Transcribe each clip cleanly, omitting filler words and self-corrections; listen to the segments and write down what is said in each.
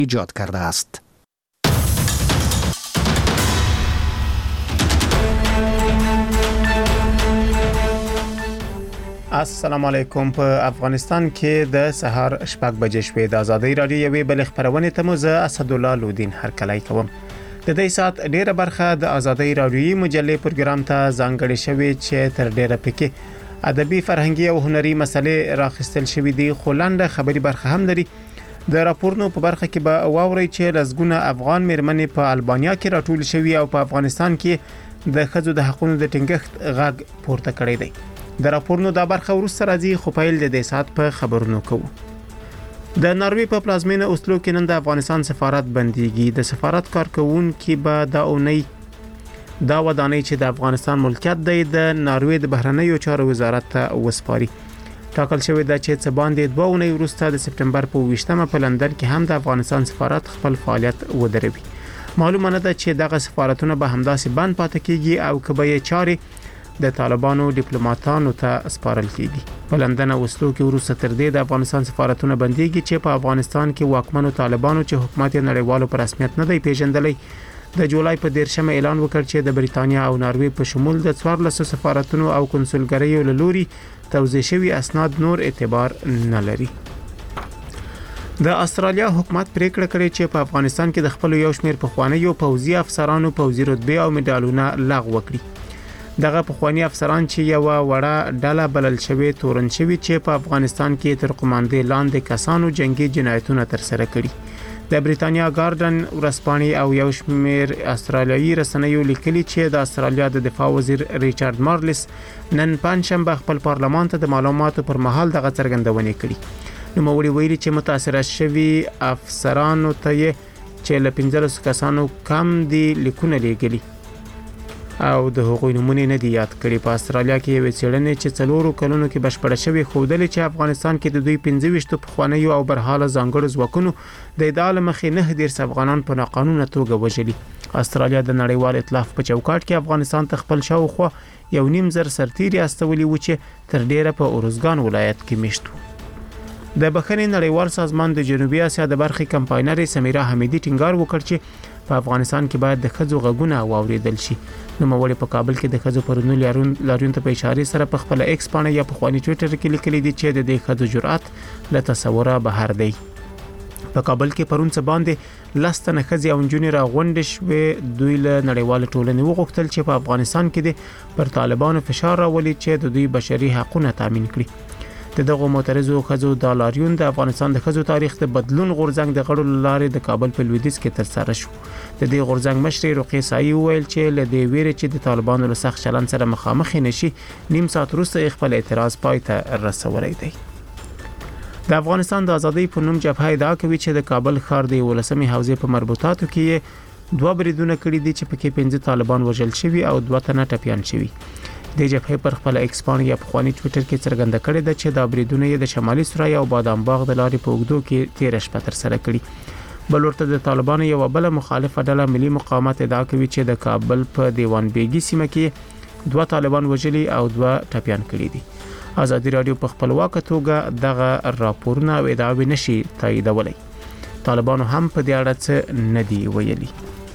ایجاد کرده است. السلام علیکم. په افغانستان کې د سهار 6 بجې شوې د ازادۍ رادیو یوې بل خبرونه ته مو زه اسدالله لودین هرکلی کوم. د دې سات ډیره برخه د ازادۍ رادیو مجلې پروګرام ته ځانګړې شوې چې تر ډیره پکې ادبي فرهنګي او هنري مسلې راخستل شوې دي، خو لاندې خبري برخه هم لري. د راپورونو په برخه کې به واوري چې لزګونه افغان میرمنې په البانیا کې راټول شوي او په افغانستان کې د خځو د حقوقو د ټینګښت غږ پورته کړی دی. د راپورونو دا برخه ورسره راځي، خو پیل د دې سات په خبرونو کوو. د ناروې په پلازمینه اوسلو کې نن د افغانستان سفارت بنديږي. د سفارت کارکونکو به دا اونۍ دا ودانۍ چې د افغانستان ملکیت دی د ناروې د بهرنیو چارو وزارت ته وسپاري. ټاکل شوی دا چې څه باندې 2 اونۍ وروسته د سپټمبر په 20مه په لندن کې هم د افغانستان سفارت خپل فعالیت ودروي. معلومه نه ده چې دغه سفارتونه به همداسې بند پاتې کیږي او کبه یې چاري د طالبانو ډیپلوماټانو ته سپارل کیږي. په لندن او اوسلو کې وروسته تر دې د افغانستان سفارتونه بنديږي چې په افغانستان کې واکمنو طالبانو چې حکومت نړیوالو پر رسمیت نه دی پیژندلی، د جولای په 13 اعلان وکړ چې د بریتانیا او ناروې په شمول د 14 سفارتونو او کنسولګریو له لوري توزیع شوی اسناد نور اعتبار نه لري. د استرالیا حکومت پریکړه کړې چې په افغانستان کې د خپل یو شمېر پخوانیو پوځي افسرانو پوځي رتبه او مډالونه لغوه کړي. دغه پخوانی افسران چې یو وړه ډله بلل شوی تورن شوی چې په افغانستان کې تر قوماندې لاندې کسانو جنگي جنایتونه تر سره کړي. د بریتانیا ګارډن ورسپانې او یو شمېر استرالیایي رسنیو لیکلي چې د استرالیا د دفاع وزیر ریچارډ مارلس نن پنځشنبه خپل پارلمان ته د معلوماتو پر مهال دغه څرګندونه کړې. نو موري ویلي چې متاثر شوی افسرانو ته چې له 15 کسانو کم دي لیکونه لېږلي او د حقوقي نمونه نه دی یاد کړي. په استرالیا کې یو څېړنې چې 4 کلونو کې بشپړه شوې خودلې چې افغانستان کې د دوی 25 پخوانیو او برحاله ځانګړو ځواکونو د ادعا مخې 9 افغانان په ناقانونه توګه وژلي. استرالیا د نړیوال ائتلاف په چوکاټ کې افغانستان ته خپل شاوخوا 1.5 سرتیري استولي و چې تر ډیره په اورزګان ولایت کې میشت. د بخښنې نړیوال سازمان د جنوبي اسیا د برخې کمپاینر سمیرا حمیدی ټینګار وکړ چې په افغانستان کې باید د خځو غږونه واوریدل شي. نو مولي په کابل کې د خځو پرونو لاریون ته په اشاره سره په خپل ایکس باندې یا په خواني ټوئیټر کې لیکلي دي چې د دې خځو جرأت له تصوره بهر دی. په کابل کې پرون څه باندې لستنه خځې او نجونې راغونډې شوې. دوی له نړیوال ټولنې وغوښتل چې په افغانستان کې د پر طالبانو فشار راولي چې د دوی بشري حقوقونه تامین کړي. د دغه معترضو خځو د لاریون د افغانستان د خځو تاریخ د بدلون غورځنګ د غړو لارې د کابل په لویدیځ کې تر سره شو. د دې غورځنګ مشر رقیه سایي ویل چې له دې ویرې چې د طالبانو له سخت چلن سره مخامخ نشي، نیم ساعت وروسته خپل اعتراض پای ته رسولی دی. د افغانستان د ازادۍ په نوم جبهه ادعا کوي چې د کابل ښار د 11مې حوزې په مربوطاتو کې 2 بریدونه کړي دي چې پکې 15 طالبان وژل شوي او 2 تنه ټپيان شوي. د جبهه پر خپل ایکس باندې یا په خواني ټوئیټر کې څرګنده کړې ده چې دا بریدونه یې د شمالي سرای او بادام باغ د لارې په اوږدو کې 13 شپه تر سره کړي. بل ورته د طالبانو یو بل مخالفه ډله ملي مقاومت ادعا کوي چې د کابل په دیوان بیګي سیمه کې 2 طالبان وژلي او 2 ټپيان کړي دي. ازادي رادیو په خپلواک توګه دغه راپورونه او ادعاوې نشي تاییدولای. طالبانو هم په دې اړه څه نه دی ویلي.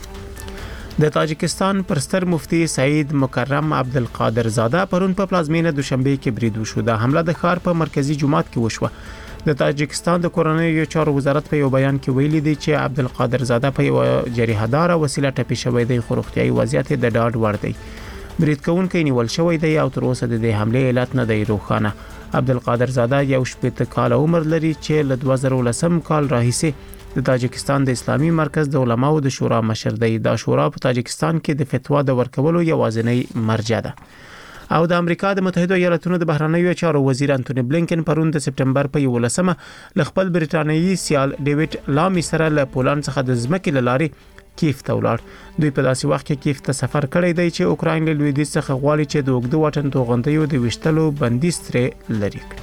د تاجکستان پرستر مفتی سعید مکرم عبدالقادر زاده پرون په پلازمینه دوشنبه کې برید وشو. د حمله د ښار په مرکزی جومات کې وشوه. د تاجکستان د کورنیو چارو وزارت په یو بیان کې ویلي دی چې عبدالقادر زاده په یو جریحه‌دار وسیله ټپي شوی دی، خو روغتیايي وضعیت د ډاډ وړ دی. برید کوونکی نیول شوی دی او تر اوسه د دې حمله علت نه دی روښانه. عبدالقادر زاده یو 18 کال عمر لري چې له 2010 کال راهیسې د تاجکستان د اسلامي مرکز د علماو د شورا مشر دی. دا شورا په تاجکستان کې د فتوا د ورکولو یوازینی مرجع ده. او د امریکا د متحده ایالاتونو د بهرنیو چارو وزیر انټونی بلینکن پرون د سپټمبر په 11مه ل خپل بریټانیایی سیال ډیوډ لامي سره له پولند څخه د ځمکې لارې کیف ته ولاړ. دوی په داسې وخت کې کیف ته سفر کړی دی چې اوکراین له لویدیځ څخه غواړي چې د اوږده واټن توغندیو د وشتلو بندیز ترې لري کړي.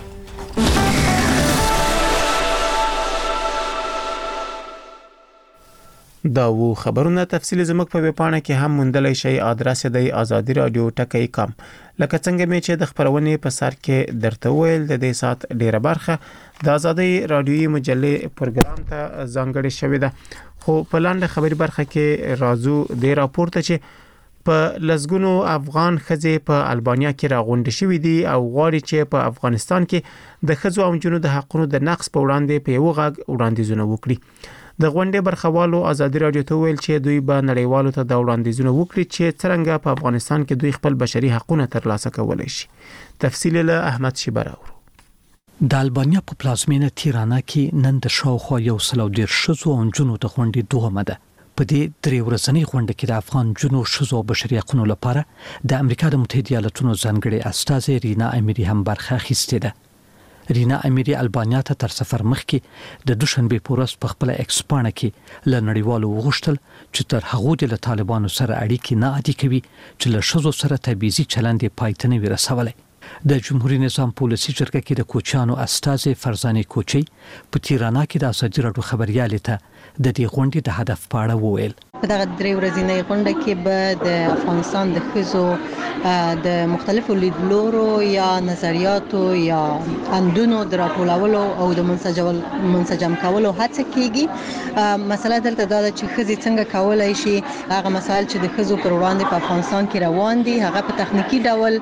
دا و خبرونه تفصیل زموږ په ویبپاڼه کې هم موندلای شئ. آدرس دی آزادی رادیو ټکی.com. لکه څنګه مې چې د خبرونې په سر کې درته ویل د دې سات ډیره برخه د آزادی رادیوي مجلې پروګرام ته ځانګړې شوې ده. خو په لاندې خبري برخه کې راځو د راپورته چې په لزګونو افغان ښځې په البانیا کې راغونډې شوې دي او غواړي چې په افغانستان کې د ښځو او نجونو د حقونو د نقض په وړاندې په یو غږ وړاندیزونه وکړي. د غونډې برخوالو آزادی رادیو ته ویل چې دوی به نړیوالو ته د وړاندیزونه وکړي چې څنګه په افغانستان کې دوی خپل بشري حقوقونه ترلاسه کولای شي. تفصیل له احمد شیبر اورو. د البانیا په پلازمینه تیرانا کې نن د شاوخوا 110 شذو او جنو د غونډې دوهمه ده. په دې درې ورځنۍ غونډه کې د افغان جنو شذو او بشري حقوقو لپاره د امریکا د متحده ایالاتونو ځانګړي استاذ رینا امیری هم برخه اخیستې ده. رینا امیری البانیا ته تر سفر مخکې د دوشنبه پورس په خپل ایکسپانه کې ل نړیوالو وغوښتل چې تر هغه د طالبانو سره اړیکې نه عادي کوي چې له شذو سره تبعیضي چلند پایتنه ورسولې. د جمهوریت نظام پالیسي جرګه کې د کوچانو استاذ فرزانه کوچي په تیرانا کې د آزادی رادیو خبريال ته د دې غونډې د هدف په اړه وویل. په دغه درې ورځې غونډه کې به د افغانستان د ښځو د مختلفو لیدلورو یا نظریاتو یا اندونو د راټولولو او د منسجم کولو هڅه کیږي. مسله دلته دا ده چې ښځې څنګه کولای شي هغه مسایل چې د ښځو پر وړاندې په افغانستان کې روان دي هغه په تخنیکی ډول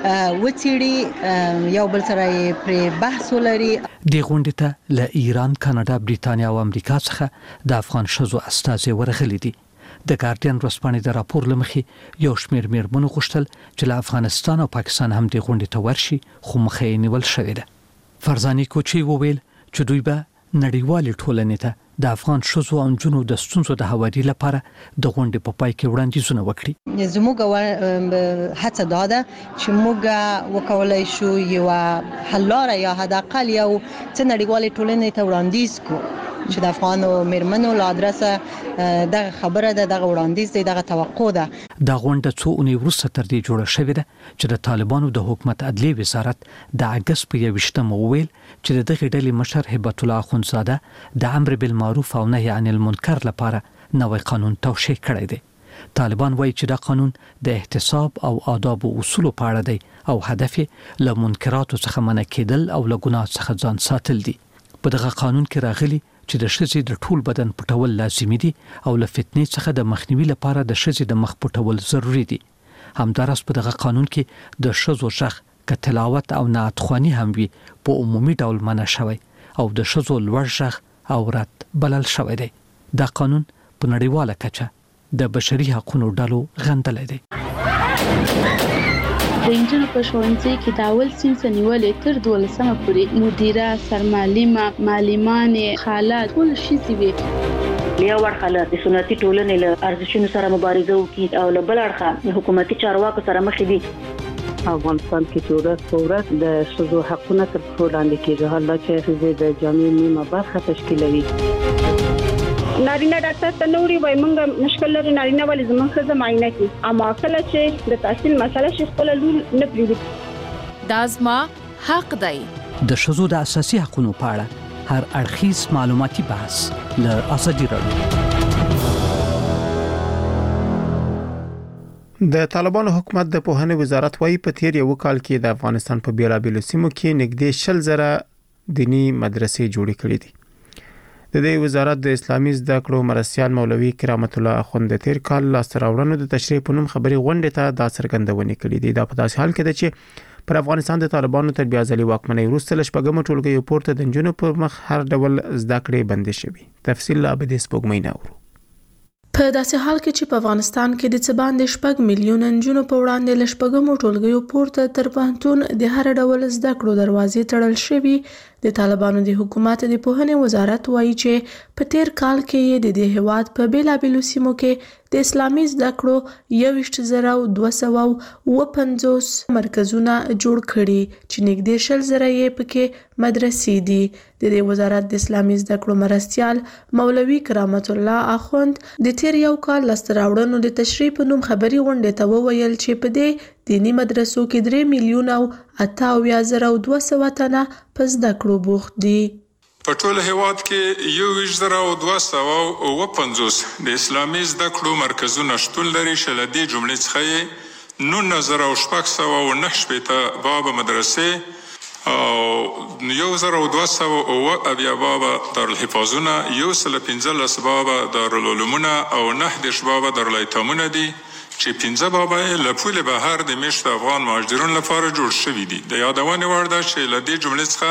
وڅېړي یو بل سره پر بحث ولري. د غونډې ته له ایران، کاناډا، بریتانیا او امریکا څخه د افغان ښځو استازي ورغلي دي. د ګارډین ورځپاڼې د راپور لمخې یو شمېر میرمنو غوښتل چې له افغانستان او پاکستان هم د غونډې ته ورشي خو مخه یې نیول شوې ده. فرزانه کوچي وویل چې دوی به نړیوالې ټولنې ته د افغان ښځو او نجونو د ستونزو د هواري لپاره د غونډې په پای کې وړاندیزونه وکړي. زموږ هڅه دا ده چې موږ وکولای شو یو حل لاره یا حداقل یو څه نړیوالې ټولنې ته وړاندیز کوو چې د افغانو میرمنو له ادرسه دغه خبره ده، دغه وړاندیز دی، دغه توقع ده. دا غونډه څو اونۍ وروسته تر دې جوړه شوې ده چې د طالبانو د حکومت عدلیې وزارت د اگست په 21 وویل چې د دغه ډلې مشر هبت الله اخوندزاده د امر بالمعروف او نهي عن المنکر لپاره نوې قانون توشیح کړی دی. طالبان وایي چې دا قانون د احتساب او آداب او اصول په اړه دی او هدف یې له منکراتو څخه منع کېدل او له ګناه څخه ځان ساتل دي. په دغه قانون کې راغلي چې د ښځې د ټول بدن پټول لازمي دي او له فتنې څخه د مخنیوي لپاره د ښځې د مخ پټول ضروری دي. همدارس په دغه قانون کې د ښځو ژغ که تلاوت او نعتخواني هم وي په عمومي ډول منع شوی او د ښځو لوړ ژغ عورت بلل شوی دی. دا قانون په نړیواله کچه د بشري حقوقو ډلو غندلی دی. د انجنونو په ښوونځي کې د اول صنف نیولې تر 12مه پورې مدیره، سرمعلمه، معلمانې، خاله ټول شي وي. یو ورخه د سنتي ټولنې له ارزښتونو سره مبارزه وکړي او له بل اړخه حکومتي چارواکو سره مخ دي. افغانستان کې چې ورځ په ورځ د ښځو حقونه تر پښو لاندې کېږي، حالا چې ښځې د جامعې نیمه برخه تشکیلوي. نارینه ډاکټر ته نوري وای مونږ مشکل لري نارینه ولې زموږ ښځه معاینه کوي اما کله چې د تحصیل مسله شي خپل لور نه پریږدي. دا زما حق دی. د ښځو د اساسي حقوقو په اړه هر اړخیز معلوماتي بحث له آزادی رادیو. د طالبانو حکومت د پوهنې وزارت وايي په تیر یو کال کې د افغانستان په بیلابیلو سیمو کې نږدې 60,000 دینی مدرسې جوړې کړې دي. د دې وزارت د اسلامي زده کړو مرستيال مولوي کرامت الله اخوند تیر کال لاستراوړنو د تشریح په نوم خبري غونډه ته د څرګندونې کړې دي. دا په داسې حال کې ده چې پر افغانستان د طالبانو تر بیا ځلې واکمنۍ وروسته لشپږم ټولګي پورته د جنونو پر مخ هر ډول زده کړې بندې شوې. تفصیل لا به د سپوږمۍ نورو. په داسې حال کې چې په افغانستان کې د څه باندې 6 میلیون نجونو په وړاندې لشپږم ټولګیو پورته تر پوهنتون د هر ډول زده کړو دروازې تړل شوې. د طالبانو د حکومت د پوهنې وزارت وایي چې په تیر کال کې د دې هیواد په بیلابیلو سیمو کې د اسلامي زده کړو 22,250 مرکزونه جوړ کړي چې نږدې 60,000 یې پکې مدرسې دي. د دې وزارت د اسلامي زده کړو مرستيال مولوي کرامت الله اخوند د تیر یو کال لاستراوړنو د تشریح په نوم خبري غونډه ته وویل چې په دې دینی مدرسو کې 3,88,200 تنه په زده کړو بوخت دي. په ټول هیواد کې 2250 د اسلامي زده کړو مرکزونه شتون لري چې له دې جملې څخه 9609 بابا مدرسې او 1200 بابا دارالحفاظونه 115 بابا دارالعلومونه او 9 بابا دارالایتامونه دي چې 15 بابا له پول بهر د میشت افغان مهاجرونو لپاره جوړ شوي دي. د یادونې وړ ده چې له دې جملې څخه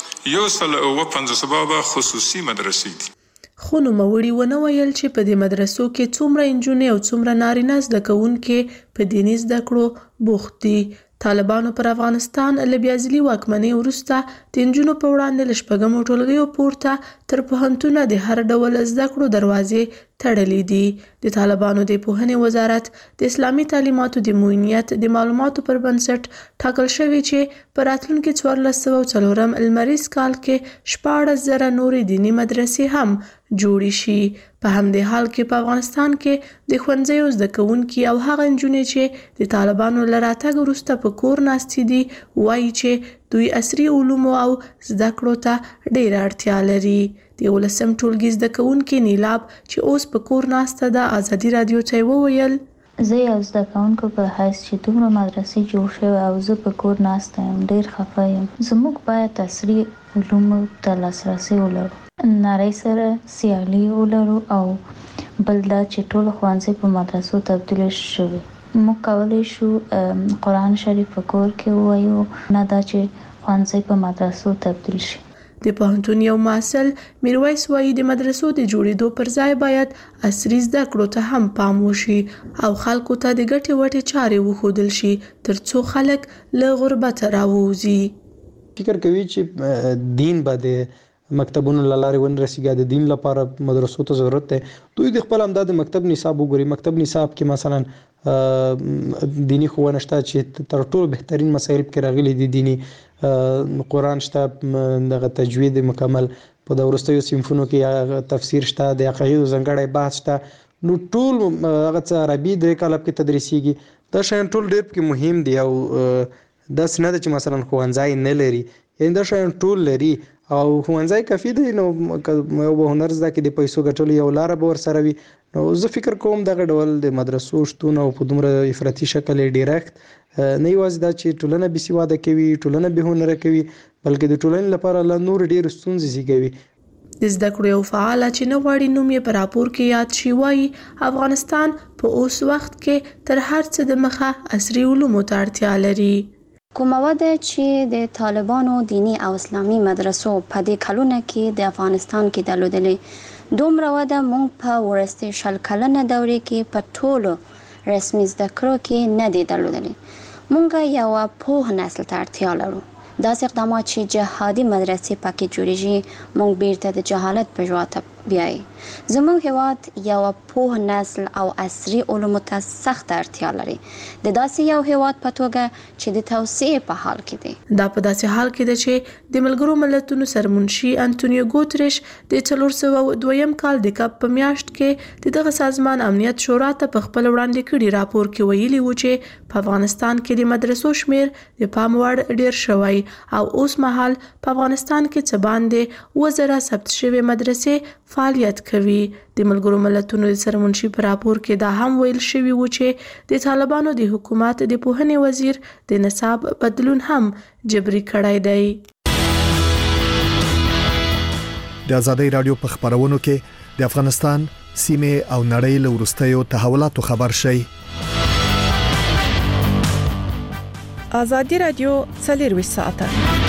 150 بابا خصوصي مدرسې دي. خو نوموړي ونه ویل چې په دې مدرسو کې څومره انجونې او څومره نارینه زده کوونکي په دیني زده کړو بوخت دي. طالبانو پر افغانستان له بیا ځلي واکمنۍ وروسته د نجونو په وړاندې له شپږمو ټولګیو پورته تر پوهنتونه د هر ډول زده کړو دروازې تړلې دي. د طالبانو د پوهنې وزارت د اسلامي تعلیماتو د معینیت د معلوماتو پر بنسټ ټاکل شوی چې په راتلونکي 1404 لمریز کال کې 14,000 نورې دیني مدرسې هم جوړې شي. په همدې حال کې په افغانستان کې د ښوونځیو زده کوونکي او هغه نجونې چې د طالبانو له راتګ وروسته په کور ناستې دي وایي چې دوی عصري علومو او زده کړو ته ډېره اړتیا لري. د 11م ټولګي زده کوونکي نیلاب چې اوس په کور ناسته ده ازادي راډیو ته وویل زه یو زده کوونکو په حیث چې دومره مدرسې جوړ شوی او زه په کور ناسته یم ډېر خفه یم. زموږ باید عصري علومو ته لاسرسی ولرو، نړۍ سره سیالي ولرو او بل دا چې ټول ښوونځي په مدرسو تبدیل شوي. موږ کولی شو قرآن شریف په کور کې ووایو، نه دا چې ښوونځي په مدرسو تبدیل شي. د پوهنتون یو محصل میرویس وایي د مدرسو د جوړېدو پر ځای باید عصري زده کړو ته هم پام وشي او خلکو ته د ګټې وټې چارې وښودل شي ترڅو خلک له غربته راووځي. فکر کوي چې دین به د مکتبونو لاره ونرسیږي، د دین لپاره مدرسو ته ضرورت دی. دوی د خپل امداد مکتب نصاب وګوري. مکتب نصاب کې مثلا دینی ښوونه شته چې تر ټولو بهترین مسایل کې راغلي دي. دینی قرآن شته، دغه تجوید مکمل په د وروستیو صنفونو کې تفسیر شته، د عقایدو ځانګړی بحث شته. نو ټول هغه څه عربي 3 کاله کې تدریسیږي. دا شیان ټول ډېر پکې مهم دي او داسې نه ده چې مثلا ښوونځی نه لري، یعنې دا شیان ټول لري او ښوونځی کافي دی. نو یو به هنر زده کړي د پیسو ګټلو یو لاره به ورسره وي. نو زه فکر کوم دغه ډول د مدرسو شتون او په دومره افراطي شکل یې ډیرکټ نه یوازې دا چې ټولنه بېسواده کوي، ټولنه بې هنره کوي، بلکې د ټولنې لپاره لا نور ډېر ستونزې زیږوي. د زده کړو یو فعاله چې نه غواړي نوم یې په راپور کې یاد شي وایي افغانستان په اوس وخت کې تر هر څه د مخه عصري علومو ته اړتیا لري. کومه وده چې د طالبانو دینی او اسلامي مدرسو په دې کلونه کې د افغانستان کې درلودلې، دومره وده مونږ په وروستي 100 کلنه دورې کې په ټولو رسمي زده کړو کې نه دی درلودلې. مونږ یو پوه نسل ته اړتیا لرو. داسې اقدامات چې جهادي مدرسې پکې جوړېږي مونږ بیرته د جهالت په ژواته بیایي. زموږ هیواد یو پوه نسل او عصري علومو ته سخت اړتیا لري، د داسې یو هیواد په توګه چې د توسعې په حال کې دی. دا په داسې حال کې ده چې د ملګرو ملتونو سرمنشي انټونیو ګوتریش د 402 کال د کب په میاشت کې دغه سازمان امنیت شورا ته په خپل وړاندې کړي راپور کې ویلي و چې په افغانستان کې د مدرسو شمیر د پام وړ ډیر شوی او اوس مهال په افغانستان کې څه باندې 1000 ثبت شوی مدرسې فعالیت کوي. د ملګرو ملتونو د سرمنشي په راپور کې دا هم ویل شوی و چې د طالبانو د حکومت د پوهنې وزیر د نصاب بدلون هم جبري کړی دی. د آزادۍ رادیو په خبرونو کې د افغانستان سیمه او نړۍ له وروستیو تحولاتو خبر شي. آزادۍ رادیو 24 ساعته.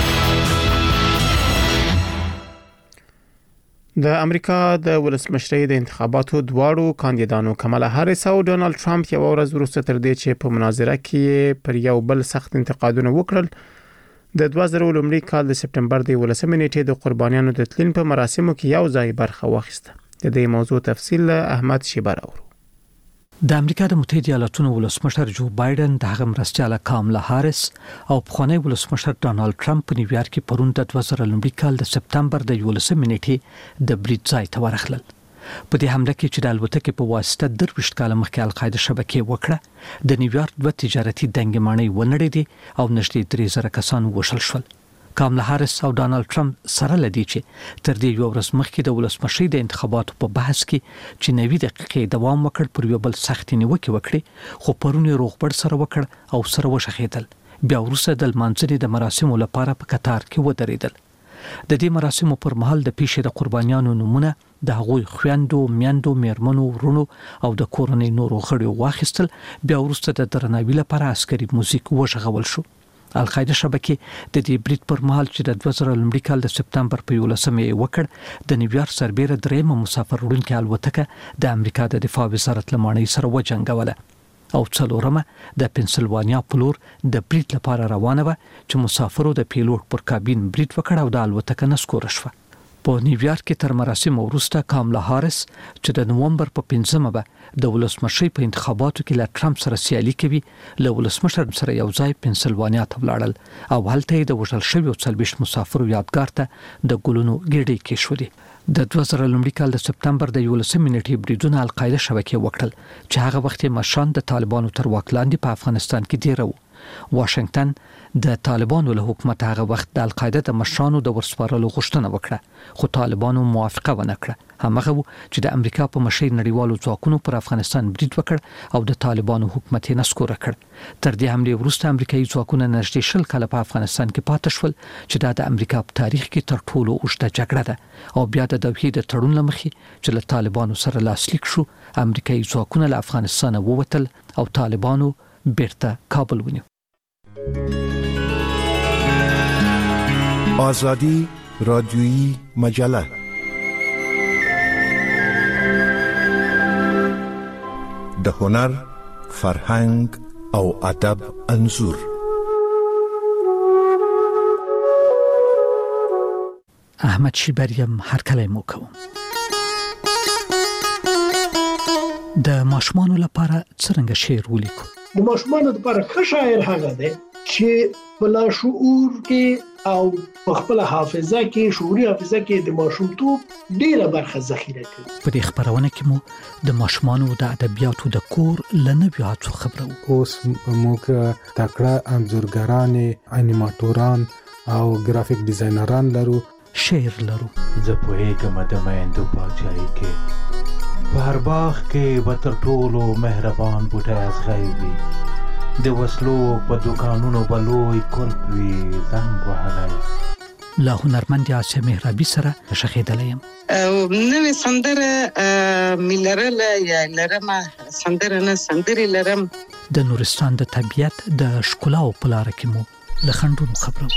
د امریکا د ولسمشرۍ د انتخاباتو دواړو کاندیدانو کمالا هاریس او ډونالد ټرمپ یو ورځ وروسته تر دې چې په مناظره کې پر یو بل سخت انتقادونه وکړل، د 2019 کال د سپټمبر د 11 نیټې د قربانیانو د تلین په مراسمو کې یو ځای برخه واخیسته. د دې موضوع تفصیل احمد شیبر اورو. د امریکا د متحده ایالاتونو ولسمشر جو بایدن د هغه مرستیاله کاملا هاریس او پخوانی ولسمشر ډونالد ټرمپ په نیویارک کې پرون د 2019 کال د سپټمبر د 11 نیټې د برید ځای ته ورغلل. په دې حمله کې چې د الوتکې په واسطه 23 کال مخکې القاعده شبکې وکړه، د نیویارک 2 تجارتي دنګمانۍ ونړېدې او نږدې 3000 کسان وشل شول. کاملا هاریس او ډانلډ ټرمپ سره لدی چې تر دې یو ورځ مخکې د ولسمشي د انتخاباتو په بحث کې چې 90 دقیقې دوام وکړ پر یو بل سخت نیوکه وکړي خو پرونی روغبړ سره وکړ او سره وشخېدل بیا وروسته د منځري د مراسمو لپاره په قطار کې ودرېدل د دې مراسمو پر مهال د پیښې د قربانیانو نمونه د هغوی خويندو میندو میرمنو ورونو او د کورنۍ نورو غړو واخیستل بیا وروسته د درناوي لپاره عسکري موزیک وژغول شو القاعده شبکې د دې بریټ پر مهال چې د 2000 لومړي کال د سپتمبر په 11مې وکړ د نیویارک سربېره درېمه مسافر وړونکي الوتکه د امریکا د دفاع وزارت لمانې سره وجنګوله او څلورمه د پنسلوانیا پلور د بریټ لپاره روانه و چې مسافرو د پیلوټ پر کابین بریټ وکړ او د الوتکه نسکور شو په نیویارک کې تر مراسم وروسته کاملا هاریس چې د نوومبر په 15مه به د ولسمشي په انتخاباتو کې له ټرمپ سره سیالي کوي له ولسمشر سره یو ځای پنسلوانیا ته ولاړل او هلته د وژل شویو 40 مسافرو یادګار ته د ګلونو ګېډې کې شوې د 2000 لومړي کال د سپتمبر د 11 منټي بریدونو القاعده شبکې وکړل چې هغه وخت مشان د طالبانو تر واک لاندې په افغانستان کې ډیر وو واشنگټن د طالبانو له حکومت هغه وخت د القاعده د مشرانو د ورسپارلو غوښتنه وکړه خو طالبانو موافقه ونه کړه همغه چې د امریکا په مشر نړیوالو ځواکونو پر افغانستان برید وکړ او د طالبانو حکومت یې نسکور کړ تر دې حمله وروسته امریکایي ځواکونه نږدې شل کاله په افغانستان کې پاتې شول چې د امریکا په تاریخ کې تر ټولو اوږده جګړه ده او بیا د دوحې د تړون لمخې چې له طالبانو سره لاسلیک شو امریکایي ځواکونه له افغانستان ووتل او طالبانو بیرته کابل ونیو آزادی رادیویی مجله د هنر فرهنګ او ادب انځور احمد شیبریم هر کله مو کوم د ماشومانو لپاره څنګه شعر ولیکو د ماشومانو لپاره ښه شاعر هغه دی چې په لاشعور کې او په خپل حافظه کې شعوري حافظه کې د ماشومتوب ډیره برخه ذخیره کوي په دې خبرونه کې مو د ماشومانو د ادبیاتو د کور لنوي هڅو خبرو اوس موږ تکړه انځورګران انیماتوران او ګرافیک ډیزاینران لرو شعر لرو زه پوهیږم د میندو پاچاهي کې بهر باغ کې به تر ټولو مهربان بوټی ازغی وي د وسلو په دوکانونو به لوی کلب وي زنګ وهلی له هنرمند آسیا مهرابي سره شخېدلی یم نوې سندره مې لرله یا لرمه سندره نه سندرې لرم د نورستان د طبیعت د ښکلاو په لاره کې مو له خنډونو خبرو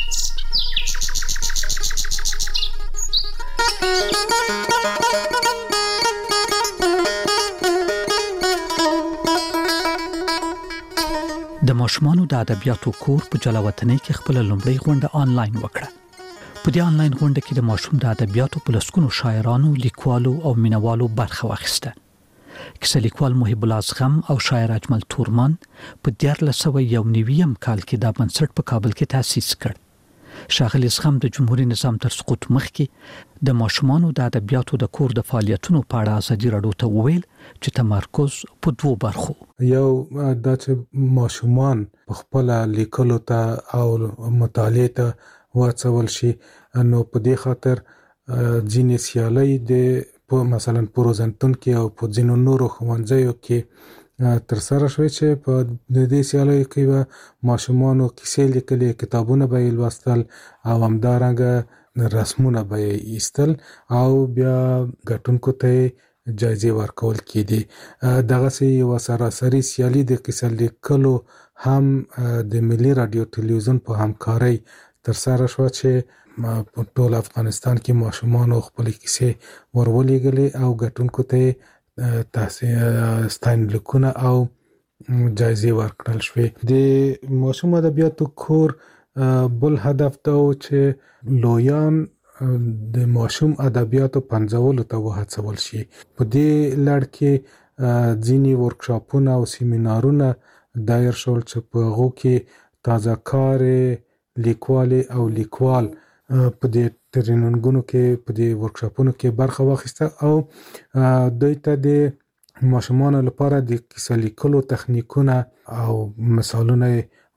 د ماشومانو د ادبیاتو کور په جلاوطنۍ کې خپل لومړی غونډه آنلاین وکړه په دې آنلاین غونډه کې د ماشوم د ادبیاتو په لسګونو شاعرانو لیکوالو او مینوالو برخه واخیسته کیسه لیکوال محب الله اصغم او شاعر اجمل تورمان په 1991 کال کې د بنسټ په کابل کې تأسیس کړ شاغلی اصغم د جمهوریت نظام تر سقوط مخکې د ماشومانو د ادبیاتو د کور د فعالیتونو په اړه ازادي راډیو ته وویل چې تمرکز په دوه برخو یو د چې ماشومان خپل لیکلو ته او مطالعه ته واڅول شي نو په دې خاطر ځینې سیالۍ د مثلا پروزنټون کې او په ځینو نورو ښوونځیو کې تر سره شوی چې په دې سیالیو کې به ماشومانو کیسې لیکلې کتابونه به لوستل او همدارنګه رسمونه به ایستل او بیا ګټونکو ته جایزې ورکول کېدي دغه سي یو سراسري سیالي د کیسې لیکلو هم د ملي رادیو ټلویزیون په همکارۍ تر سره شو چې په ټول افغانستان کې ماشومان خپل کیسې ورولېږلې او ګټونکو ته ستاینلیکونه او جایزې ورکړل شوې د ماشوم ادبیاتو کور بل هدف دا و چې لویان د ماشوم ادبیاتو پنځولو ته وهڅول شي په دې لړ کې ځینې ورکشاپونه او سیمینارونه دایر شول چې په هغو کې تازه کار لیکوال او لیکوال په دې تریننګونو کې په دې ورکشاپونو کې برخه واخیسته او دوی ته د ماشومانو لپاره د کیسه لیکلو تخنیکونه او مثالونه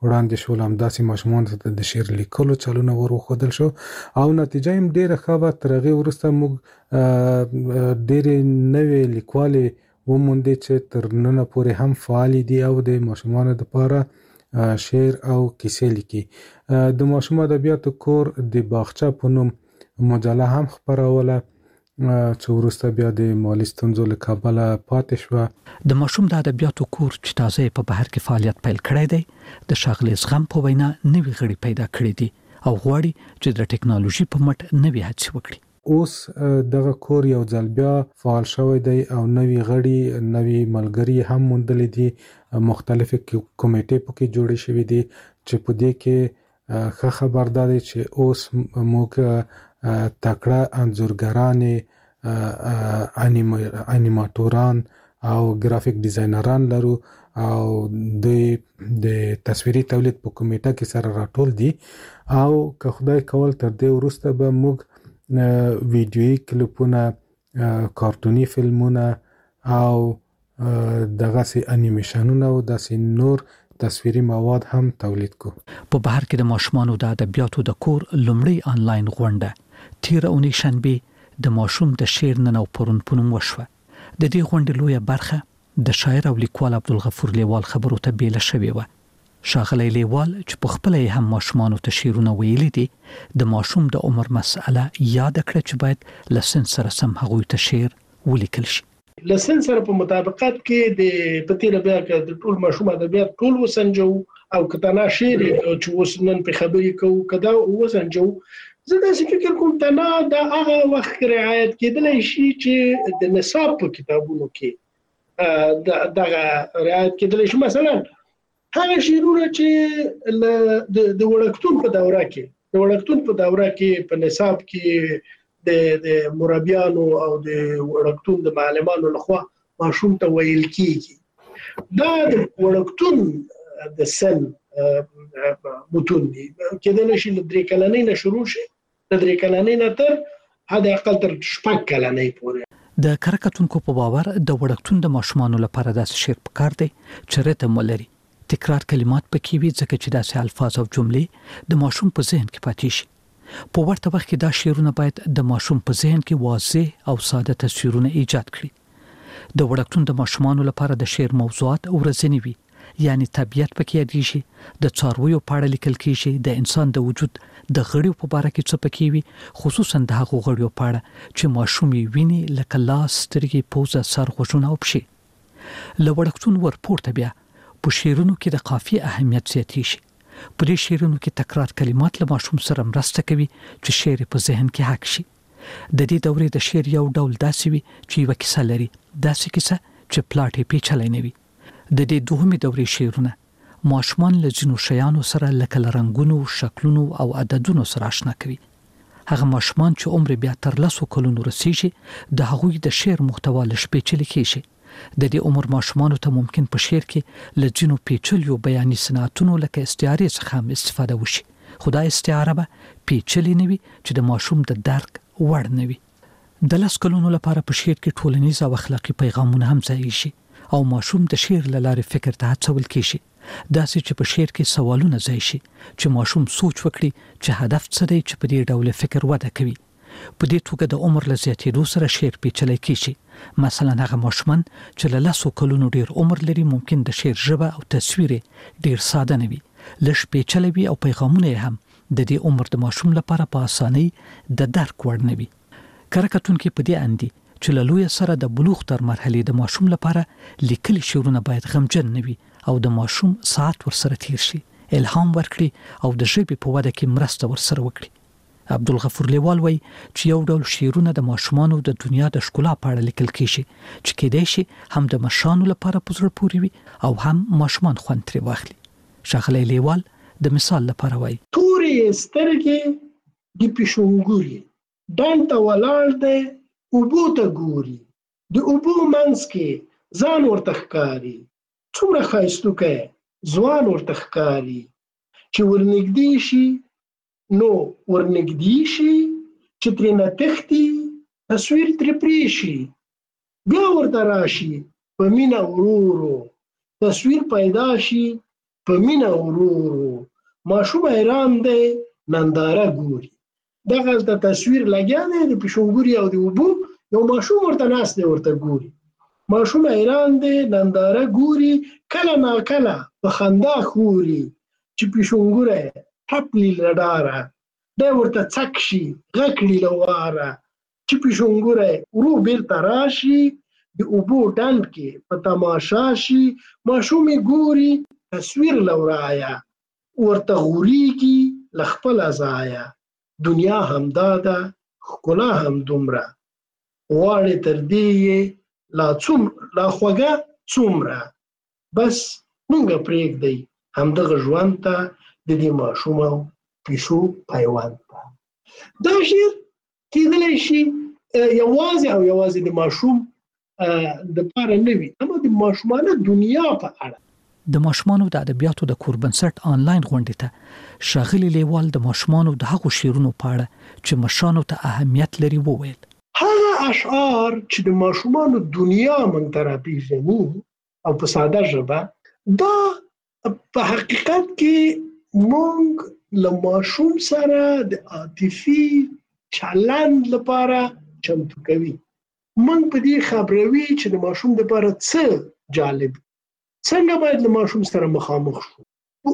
وړاندې شول، همداسې ماشومانو ته د شعر لیکلو چلونه ور وښودل شو او نتیجه هم ډېره ښه وه. تر هغې وروسته موږ ډېرې نوې لیکوالې وموندې چې تر ننه پورې هم فعالې دي او د ماشومانو دپاره شعر او کیسې لیکي. د ماشوم ادبیاتو کور د باغچه په نوم مجله هم خپروله چې وروسته بیا د مالي ستونزو له کبله پاتې شوه. د ماشوم د ادبیاتو کور چې تازه په بهر کې فعالیت پیل کړی دی د ښاغلي زغم په وینا نوي غړي پیدا کړي دي او غواړي چې د ټکنالوژي په مټ نوي هڅې وکړي. اوس دغه کور یو ځل بیا فعال شوی دی او نوي غړي نوي ملګري هم موندلي دي. مختلفې کمیټې پکې جوړې شوې دي چې په دې کې ښه خبر ده چې اوس موږ تکړه انځورګرانې، انیماتوران او ګرافیک ډیزاینران لرو او د تصویري تولید په کمیټه کې سره راټول دي او که خدای کول تر دې وروسته به موږ ویډیویي کلیپونه، کارتوني فلمونه او دغه سي انیمیشنونه او داسې نور تصویري مواد هم تولید کو. په بهر کې د ماشومانو د ادبیاتو د کور لومړی آنلاین غونډه تیر اونۍ شنبه د ماشوم د شعر نن او پرون پونم وشوه. د دې غونډې لویه برخه د شاعر او لیکوال عبدالغفور لیوال خبرو ته بیل شوې و. ښاغلی لیوال چې په خپل هم ماشومانو ته شعرونه ویلي دي د ماشوم د عمر مسأله یاد کړه چې باید لسن سره سم هغوی ته شعر ولیکل شي. لسن سره په مطابقت کې د پتیره بیا کې د ټول ماشوم ادبیات ټول وسنجو او کتنا شعر چې وسنن په خبرې کو کدا وسنجو. زه دا فکر کوم تنا د هغه وخت رعایت کېدلی شي چې د نصاب په کتابونو کې دغه رعایت کېدلی شي. مثلا هغه شعرونه چې د وړکتون په دوره کې په نصاب کې د مربیانو او د وړکتون د معلمانو لخوا ماشوم ته ویل کیږي. دا د وړکتون د سن متون دي کېدلی شي له 3 کلنۍ نه شروع شي، له 3 کلنۍ نه تر حد اقل تر 6 کلنۍ پورې. د کارکتونکو په باور د وړکتون د ماشومانو لپاره داسې شعر پکار دی چې ریتم ولري، تکرار کلمات پکې وي ځکه چې داسې الفاظ او جملې د ماشوم په ذهن کې پاتې شي. په ورته وخت کې دا شعرونه باید د ماشوم په ذهن کې واضح او ساده تصویرونه ایجاد کړي. د وړکتون د ماشومانو لپاره د شعر موضوعات ورځنی وي، یعنی طبیعت پکې یادېږي، د څارویو په اړه لیکل کېږي، د انسان د وجود د غړیو په اړه کې څه پکې وي، خصوصا د هغو غړیو په اړه چې ماشوم یې ویني لکه لاس، سترګې، پوزه، سر، غوږونه او پښې. له وړکتون ورپورته بیا په شعرونو کې د قافیې اهمیت زیاتېږي. په دې شعرونو کې تکرار کلمات له ماشوم سره مرسته کوي چې شعر په ذهن کې حک شي. د دې دورې د شعر یو ډول داسې وي چې یو کیسه لري، داسې کیسه چې پلاټ یې پیچلی نه وي. د دې دوهمې دورې شعرونه ماشومان له ځینو شیانو سره لکه رنګونو، شکلونو او عددونو سره آشنا کوي. هغه ماشومان چې عمر بیا تر 10 کلونو رسیږي د هغوی د شعر محتوا لږ پیچلی کېږي. د دې عمر ماشومان ته ممکن په شعر کې له ځینو پیچلیو بیاني صنعتونو لکه استعارې څخه هم استفاده وشي، خو دا استعاره به پیچلې نه وي چې د ماشوم د درک وړ نه وي. د 10 کلونو لپاره په شعر کې ټولنیز او اخلاقی پیغامونه هم ځای شي او ماشوم د شعر له لارې فکر ته هڅول کېږي. داسې چې په شعر کې سوالونه ځای شي چې ماشوم سوچ وکړي چې هدف څه دی چې په دې ډول فکر وده کوي. په دې توګه د عمر له زیاتېدو سره شعر پیچلی کېږي. مثلا هغه ماشومان چې له 10 کلونو ډیر عمر لري ممکن د شعر ژبه او تصویر ډیر ساده نه وي، لږ پیچلی وي او پیغامونه هم د دې عمر د ماشوم لپاره په اسانۍ د درک وړ نه وي. کارکتونکو په دې اندي چې له لوی سره د بلوغ تر مرحلې د ماشوم لپاره لیکلي شعرونه باید غمجن نه وي او د ماشوم ساعت ورسره تیر شي، الهام ورکړي او د ژبې په وده کې مرسته ورسره وکړي. عبدالغفور لیوال وایي چې یو ډول شعرونه د ماشومانو د دنیا د ښکلا په اړه لیکل کېږي چې کېدای شي هم د مشرانو لپاره په زړه پورې وي او هم ماشومان خوند ترې واخلي. ښاغلی لیوال د مثال لپاره وایي تورې سترګې د پیشونګوري ډنډ ته ولاړ دی اوبو ته ګوري، د اوبو منځ کې ځان ورته ښکاري، څومره ښایستوکی ځوان ورته ښکاري، چې ورنږدې شي نو ورنږدې شي، چې ترېنه تښتي تصویر ترې پرې شي، بیا ورته راشي په مینه ورو ورو تصویر پیدا شي په مینا ورو ماشوم حیران دی ننداره ګوري دغه تصویر لګیا دی د پښونګوري او د وبو یو ماشوم ورته ناس دی ورته ګوري ماشوم حیران دی ننداره ګوري کله نا کله په خندا خوري چې پښونګوره ټپلی لډاره دا ورته څک شي غکړي لواره چې پښونګوره ورو بیرته راشي د اوبو ډنډ کې په تماشا شي ماشوم ګوري تصویر لورایا ورته غوريږي لخپل ازایا دنیا همدا ده ښکلا هم دومره غواړي تر دې لا خوږه څومره بس مونږ پرېږدئ همدغه ژوند ته د دې ماشوم او پیشو پیوند ته دا شعر کېدلی شي یوازې د ماشوم دپاره نه وي اما د ماشومانه دنیا په اړه د ماشومانو د ادبیاتو د کور بنسټ آنلاین غونډې ته ښاغلي لیوال د ماشومانو د هغو شعرونو په اړه چې مشرانو ته اهمیت لري وویل هغه اشعار چې د ماشومانو دنیا موږ ته راپېژني او په ساده ژبه دا په حقیقت کې موږ له ماشوم سره د عاطفي چلند لپاره چمتو کوي موږ په دې خبروي چې د ماشوم لپاره څه جالب څنګه باید له ماشوم سره مخامخ شو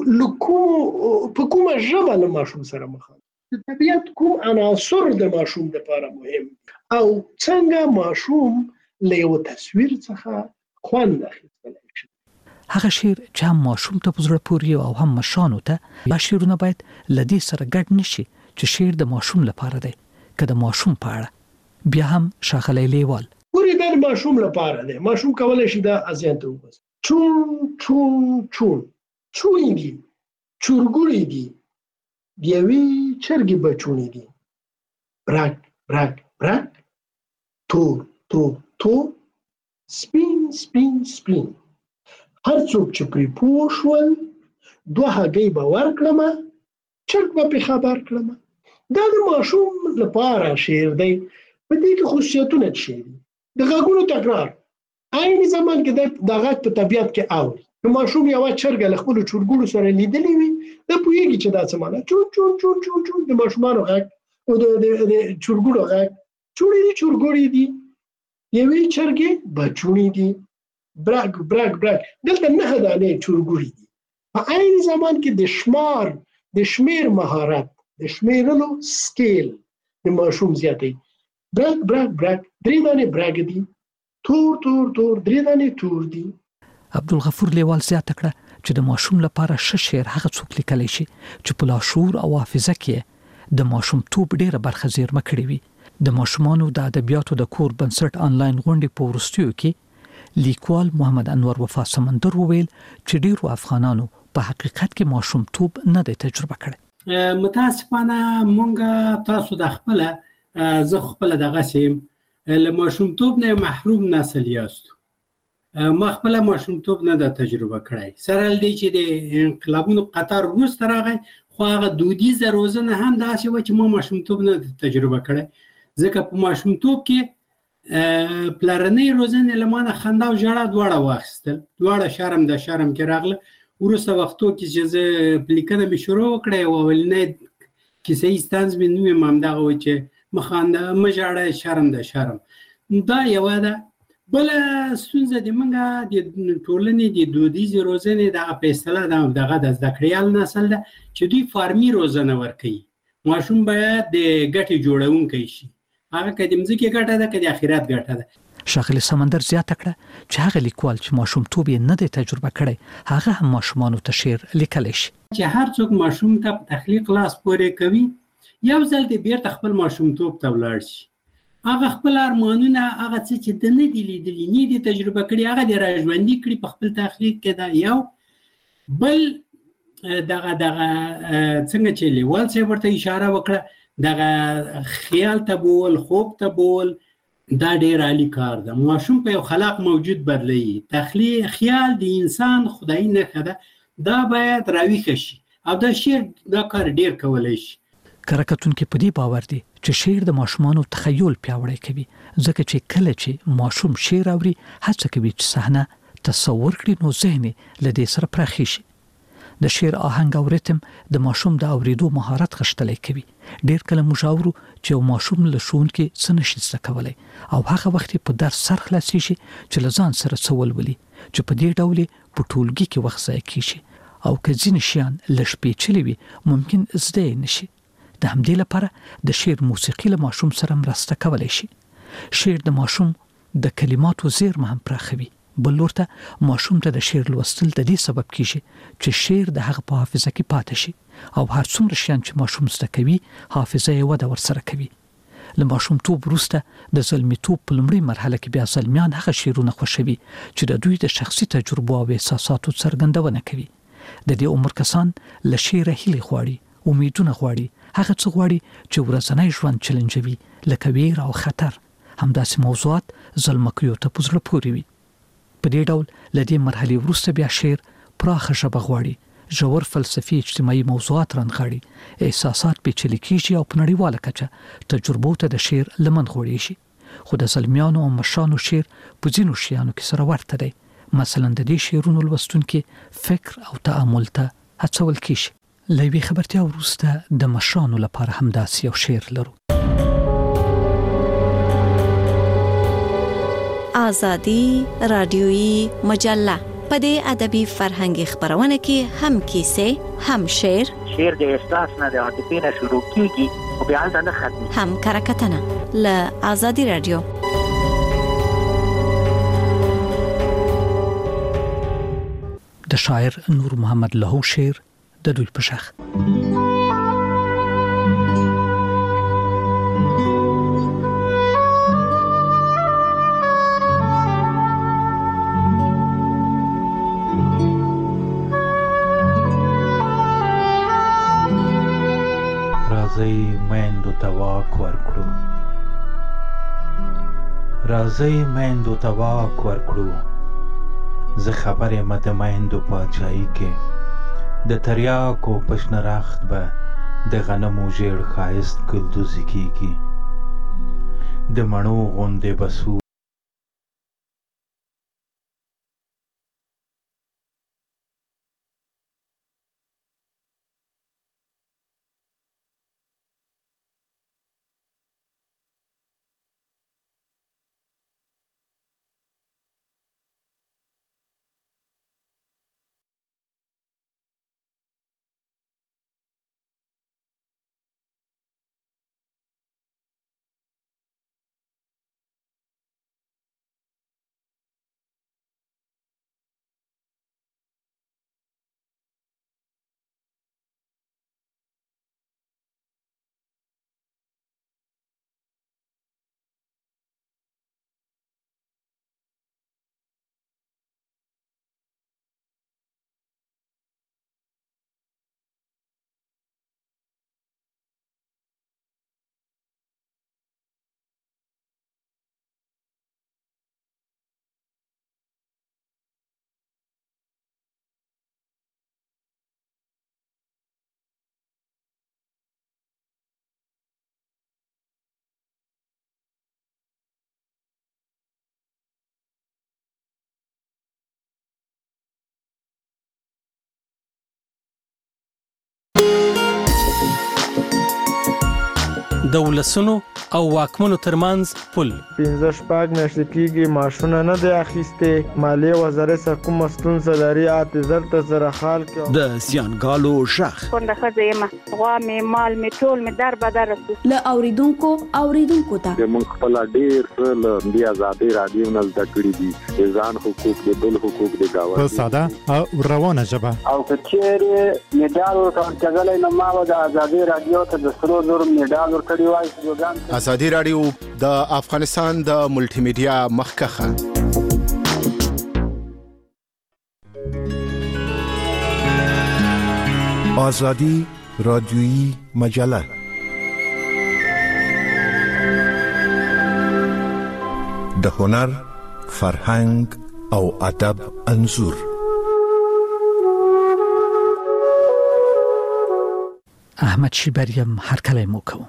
په کومه ژبه له ماشوم سره مخامخ د طبیعت کوم عناصر د ماشوم لپاره مهم او څنګه ماشوم له یو تصویر څخه خوند اخیستلی شي هغه شعر چې هم ماشوم ته په زړه پورې او هم مشرانو ته دا شعرونه باید له دې سره ګډ نشي چې شعر د ماشوم لپاره دی که د ماشوم په اړه بیا هم ښاغلی لیوال پورې دا د ماشوم لپاره دی ماشوم کولی شي دا اذهان ته وباسي چون چون چون چونې دي چورګوړي دي د یوې چرګې بچونې دي برک برک برک تور تور تور سپین سپین سپین هر څوک چې پرې پوه شول دوه هګۍ به ورکړمه چرګ به پرې خبر کړمه دا د ماشوم لپاره شعر دی په دې کې خصوصیتونه څه دي د غږونو تکرار عین زمان کې د غږ په طبیعت کې اوري نو ماشوم یو چرګ له خپل چورګوړو سره لیدلی وي دا پوهیږي چې دا څه معنی چون چون چون چون چون د ماشومانو غږ او د چورګوړو غږ چورګوړي دي یوې چرګې بچونې دي برګ برګ برګ دلته نه دانې چورګوړي دي په عین زمان کې د شمیر مهارت د شمیرلو سکیل د ماشوم زیاتې برګ برګ برګ درې دانې برګ دي تور تور تور درې دانې تور دي عبدالغفور لیوال زیاته کړه چې د ماشوم لپاره ښه شعر هغه څوک لیکلی شي چې په لاشعور او حافظه کې د ماشومتوب ډېره برخه زیرمه کړې وي د ماشومانو د ادبیاتو د کور بنسټ آنلاین غونډې په وروستیو کې لیکوال محمد انور وفا سمندر وویل چې ډېرو افغانانو په حقیقت کې ماشومتوب نه دی تجربه کړی متاسفانه مونږ تاسو د خپل زه خپل دغه سیم له ماشومتوب نه محروم نسل یاستو ما خپل ماشومتوب نه د تجربه کړی سره لدی چې د انقلابونو قطر وروسته راغی خو هغه دودیزه روزنه هم داسې و چې ما ماشومتوب نه تجربه کړی ځکه په ماشومتوب کې پلرنۍ روزنې له ما نه خندا او ژړا دواړه واخیستل دواړه شرم د شرم کې راغله وروسته وختو کې چې زه لیکنه مې شروع وکړه او اولنۍ کیسه یې ستانز مې نوم یې همدغه و چې مخانده مژړه شرم د شرم دا یوه ده بله ستونزه د موږ د ټولنې د دودیزې روزنې دغه په اصطلاح دغه د زده کړیال نسل ده چې دوی فارمي روزنه ورکوي ماشوم باید د ګټې جوړونکی شي هغه که د مځکې ګټه ده که د آخرت ګټه ده ښاغلي سمندر زیاته کړه چې هغه لیکوال چې ماشومتوب یې نه دی تجربه کړی هغه هم ماشومانو ته شعر لیکلی شي چې هر څوک ماشوم ته په تخلیق لاس پورې کوي یو ځل دې بیرته خپل ماشومتوب ته ولاړ شي هغه خپل ارمانونه هغه څه چې د نه دي لیدلي نه دي تجربه کړي هغه دې راژوندي کړي په خپل تخلیق کې دا یو بل دغه څنګه چې لیوال صاحب ورته اشاره وکړه دغه خیال ته بول خوب ته بول دا ډېر عالی کار ده ماشوم په یو خلاق موجود بدلوي تخلیق خیال د انسان خدایي نښه ده دا باید راویښه شي او دا شعر دا کار ډېر کولی شي کارکتونکي په دې باور دي چې شعر د ماشومانو تخیل پیاوړی کوي ځکه چې کله چې ماشوم شعر اوري هڅه کوي چې صحنه تصور کړي نو ذهن له دې سره پراخي شي د شعر آهنګ او ریتم د ماشوم د اوریدو مهارت غښتلی کوي. ډیر کله موږ اورو چې یو ماشوم له ښوونکي څه نشي زده کولی او هغه وخت په درس سر خلاصیږي چې له ځان سره څه ولولي چې په دې ډول په ټولګي کې وخت ضایع کیږي او که ځینې شیان لږ پیچلي وي ممکن زده یې نشي. د همدې لپاره د شعر موسیقي له ماشوم سره مرسته کولی شي. شعر د ماشوم د کلماتو زیرمه هم پراخوي. بل لور ته ماشوم ته د شعر لوستل د دې سبب کیږي چې شعر د هغه په حافظه کې پاتې شي او هر څومره شیان چې ماشوم زده کوي حافظه یې وده ورسره کوي. له ماشومتوب وروسته د زلمیتوب په لومړۍ مرحله کې بیا زلمیان هغه شعرونه خوښوي چې د دوی د شخصي تجربو او احساساتو څرګندونه کوي. د دې عمر کسان له شعره هیلې غواړي، امیدونه غواړي، هغه څه غواړي چې ورځنی ژوند چیلنجوي لکه ویر او خطر. همداسې موضوعات زلمکیو ته په زړه پورې وي. په دې ډول له دې مرحلې وروسته بیا شعر پراخه ژبه غواړي، ژور فلسفي اجتماعي موضوعات رانغاړي، احساسات پیچلي کیږي او په نړیواله کچه تجربو ته د شعر لمن غوړي شي. خو د زلمیانو او مشانو شعر په ځینو شیانو کې سره ورته دی. مثلا د دې شعرونو لوستونکي فکر او تأمل ته هڅول کیږي. له یوې خبرتیا وروسته د مشانو لپاره همداسې یو شعر لرو. آزادی رادیویی مجله په دې ادبي فرهنګي خبرونه کې هم کیسې، هم شعر د احساس نه د عاطفې نه شروع کیږي او بیا نه ختمي، هم کرکټنه. له آزادی رادیو. د شاعر نور محمد لهو شعر د دوی په شخ. راځئ میندو ته واک ورکړو، راځئ میندو ته واک ورکړو. زه خبر یم د میندو پاچاهي کې د تریاکو په شنه رخت به د غنمو ژیړ ښایست ګلدوزي کیږي. د مڼو غوندې به سور د ولسونو او واکمنو ترمنځ پل 15 میاشتې کېږي ماشونه نه دی اخیستې. مالیې وزارت سره کومه ستونزه لري اعتذار ته سره حال کې د زیانګالو شخ څنګه ښځه یم غوا مې مال مې ټول مې در بدر له اوریدونکو ته موږ خپل ډیر له دې آزادۍ رادیو نه زده کړې دي ځان حقوق د بل حقوق د گاوند په ساده او روانه ژبه او کچېره میډال ورکړل نو ما د آزادۍ رادیو ته د سرو زر میډال ورکړی وای. آزادۍ رادیو د افغانستان د ملټي میډیا مخکخه. آزادی رادیویی مجله د هنر، فرهنګ او ادب انځور. احمد شیبریم هرکلی مو کوم.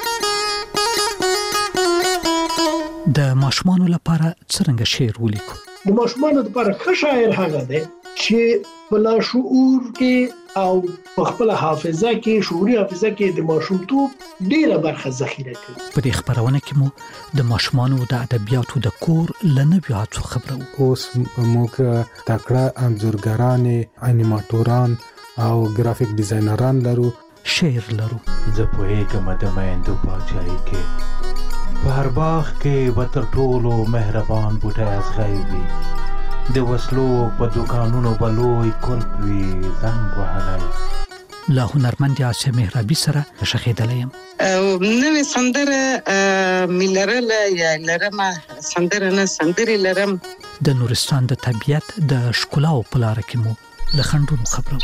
د ماشومانو لپاره څنګه شعر ولیکو؟ د ماشومانو لپاره ښه شاعر هغه دی چې په لاشعور کې او په خپل حافظه کې شعوري حافظه کې د ماشومتوب ډیره برخه ذخیره کوي. په دې خبرونه کې مو د ماشومانو د ادبیاتو د کور لنوي هڅو خبرو. اوس موږ تکړه انځورګران، انیماتوران او ګرافیک ډیزاینران لرو. شعر لرو. زه پوهیږم د میندو پاچاهي کې په هر باغ کې به تر ټولو مهربان بوټی ازغی وي، د وسلو په دکانونو به لوی کلب وي زنګ وهلی. له هنرمند آسیا مهرابي سره شخېدلی یم. نوې سندره مې لرله یا لرمه، سندره نه سندرې لرم. د نورستان د طبیعت د ښکلاو په لاره کې مو له خنډونو خبرو.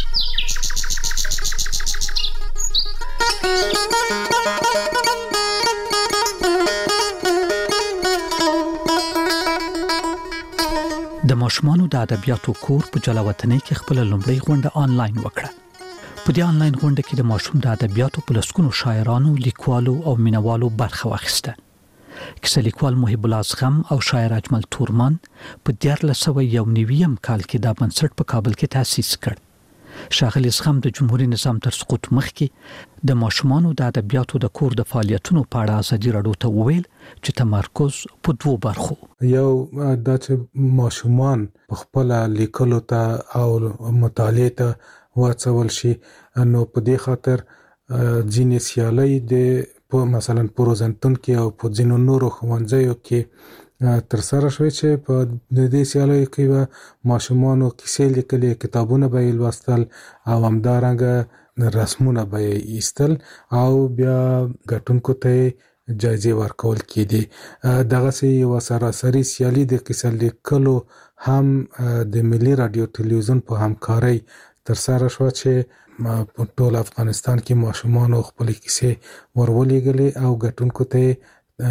د ماشومانو د ادبیاتو کور په جلاوطنۍ کې خپل لومړی غونډه آنلاین وکړه. په دې آنلاین غونډه کې د ماشوم د ادبیاتو په لسګونو شاعرانو، لیکوالو او مینوالو برخه واخیسته. کیسه لیکوال محب الله اصغم او شاعر اجمل تورمان په 1991 کال کې دا بنسټ په کابل کې تأسیس کړ. ښاغلی اصغم د جمهوریت نظام تر سقوط مخکې د ماشومانو د ادبیاتو د کور د فعالیتونو په اړه ازادي راډیو ته وویل چې تمرکز په دوه برخو. یو دا چې ماشومان په خپل لیکلو ته او مطالعه ته واڅول شي، نو په دې خاطر ځینې سیالۍ د مثلا پروزنتون کې او په ځینو نورو ښوونځیو کې تر سره شوی چې په دې سیالیو کې به ماشومانو کیسې لیکلې، کتابونه به یې لوستل او همدارنګه رسمونه به یې ایستل او بیا ګټونکو ته جایزې ورکول کېدې. دغسې یوه سراسري سیالي د کیسه لیکلو هم د ملي راډیو تلویزیون په همکارۍ تر سره شوه چې په ټول افغانستان کې ماشومانو خپلې کیسې ورولېږلې او ګټونکو ته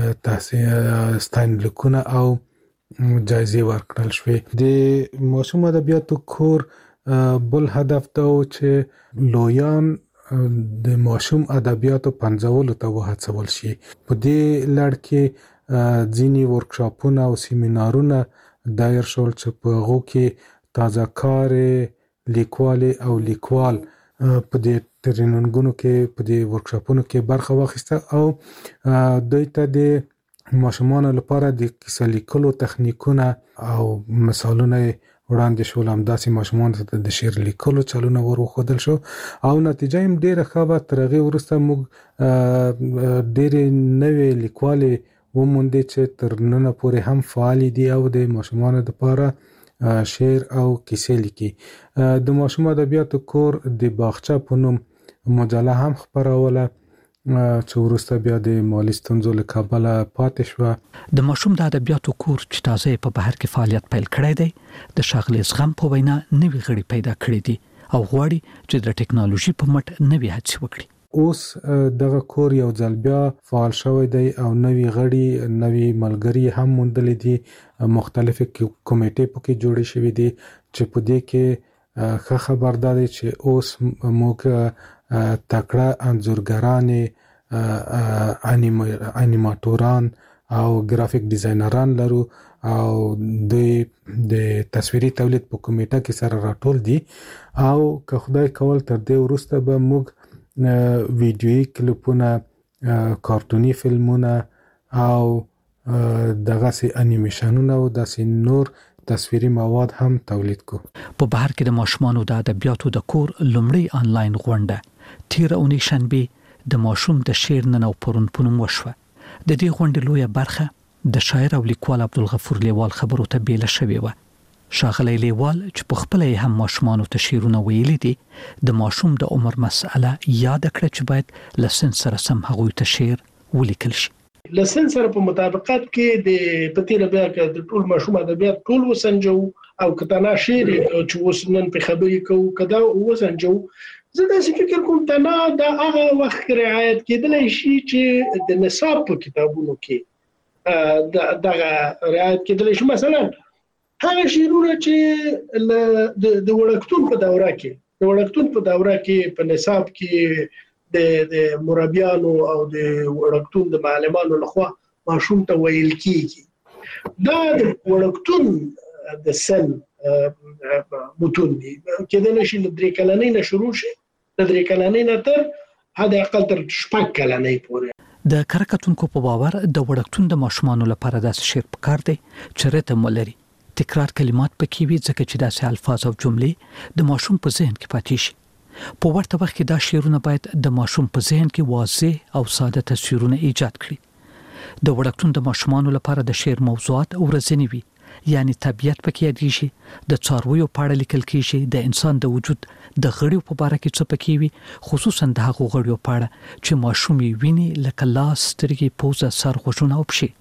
ستاینلیکونه او جایزې ورکړل شوې. د ماشوم ادبیاتو کور بل هدف دا و چې لویان د ماشوم ادبیاتو پنځولو ته وهڅول شي. په دې لړ کې ځینې ورکشاپونه او سیمینارونه دایر شول چې په هغو کې تازه کار لیکوال او لیکوال په دې ټریننګونو کې په دې ورکشاپونو کې برخه واخیسته او دوی ته د ماشومانو لپاره د کیسه لیکلو تخنیکونه او مثالونه وړاندې شول. همداسې ماشومانو ته د شعر لیکلو چلونه ورښودل شو او نتیجه یې ډېره ښه وه. تر هغې وروسته موږ ډېرې نوې لیکوالې وموندې چې تر ننه پورې هم فعالې دي او د ماشومانو لپاره شعر او کیسې لیکي. د ماشوم ادبیاتو کور د باغچه په نوم مجله هم خپروله چې وروسته بیا د مالي ستونزو له کبله پاتې شوه. د ماشوم د ادبیاتو کور چې تازه په بهر کې فعالیت پیل کړی دی د ښاغلي اصغم په وینا نوي غړي پیدا کړي دي او غواړي چې د ټکنالوژي په مټ نوي هڅې وکړي. اوس دغه کور یو ځل بیا فعال شوی دی او نوي غړي، نوي ملګري هم موندلي دي. مختلفې کمیټې پکې جوړې شوې دي چې په دې کې ښه خبر ده چې اوس موږ تکړه انځورګران، انیماتوران او ګرافیک ډیزاینران لرو او د تصویري تولید په کمیټه کې سره راټول دي او که خدای کول تر دې وروسته به موږ ویډیویي کلیپونه، کارتوني فلمونه او دغسې انیمیشنونه او داسې نور تصویري مواد هم تولید کو. په بهر کې د ماشومانو د ادبیاتو د کور لومړی آنلاین غونډه تیر اونۍ شنبه د ماشوم د شعر نن او پرون په نوم وشوه. د دې غونډې لویه برخه د شاعر او لیکوال عبدالغفور لیوال خبرو ته بیله شوې وه. ښاغلی لیوال چې په خپله یې هم ماشومانو ته شعرونه ویلي دي د ماشوم د عمر مسئله یاد کړه چې باید له سن سره سم هغوی ته شعر ولیکل شي. له سن سره په مطابقت کې د پتیره بیا کې د ټول ماشوم ادبیات ټول وسنجو او کتنا شعر چې اوس نن په خبرې کوو کدا وسنجو. زه داسې فکر کوم تنا دا هغه وخت رعایت کېدلی شي چې د نصاب په کتابونو کې دغه رعایت کېدلی شي. مثلا هغه شعرونه چې د وړکتون په دوره کې په نصاب کې د مربیانو او د وړکتون د معلمانو لخوا ماشوم ته ویل کیږي. دا د وړکتون د سن متون دي کېدل شي د 3 کلنۍ نه شروع شي د 3 کلنۍ نه تر حد اقل تر 6 کلنۍ پورې. د کرکټونکو په باور د وړکتون د ماشومان لپاره داسې شعر پکار دی چې رتم ولري، تکرار کلمات پکې وي ځکه چې داسې الفاظ او جملې د ماشوم په ذهن کې پاتې شي. په ورته وخت کې دا شعرونه باید د ماشوم په ذهن کې واضح او ساده تصویرونه ایجاد کړي. د وړکتون د ماشومان لپاره د شعر موضوعات ورځنی وي، یعنی طبيعت پکې یادېږي، د څارویو په اړه لیکل کېږي، د انسان د وجود د غړیو په اړه کې څه پکې وي، خصوصا د هغو غړیو په اړه چې ماشوم یې ویني لکه لاس، سترګې، پوزه، سر، غوږونه او پښې.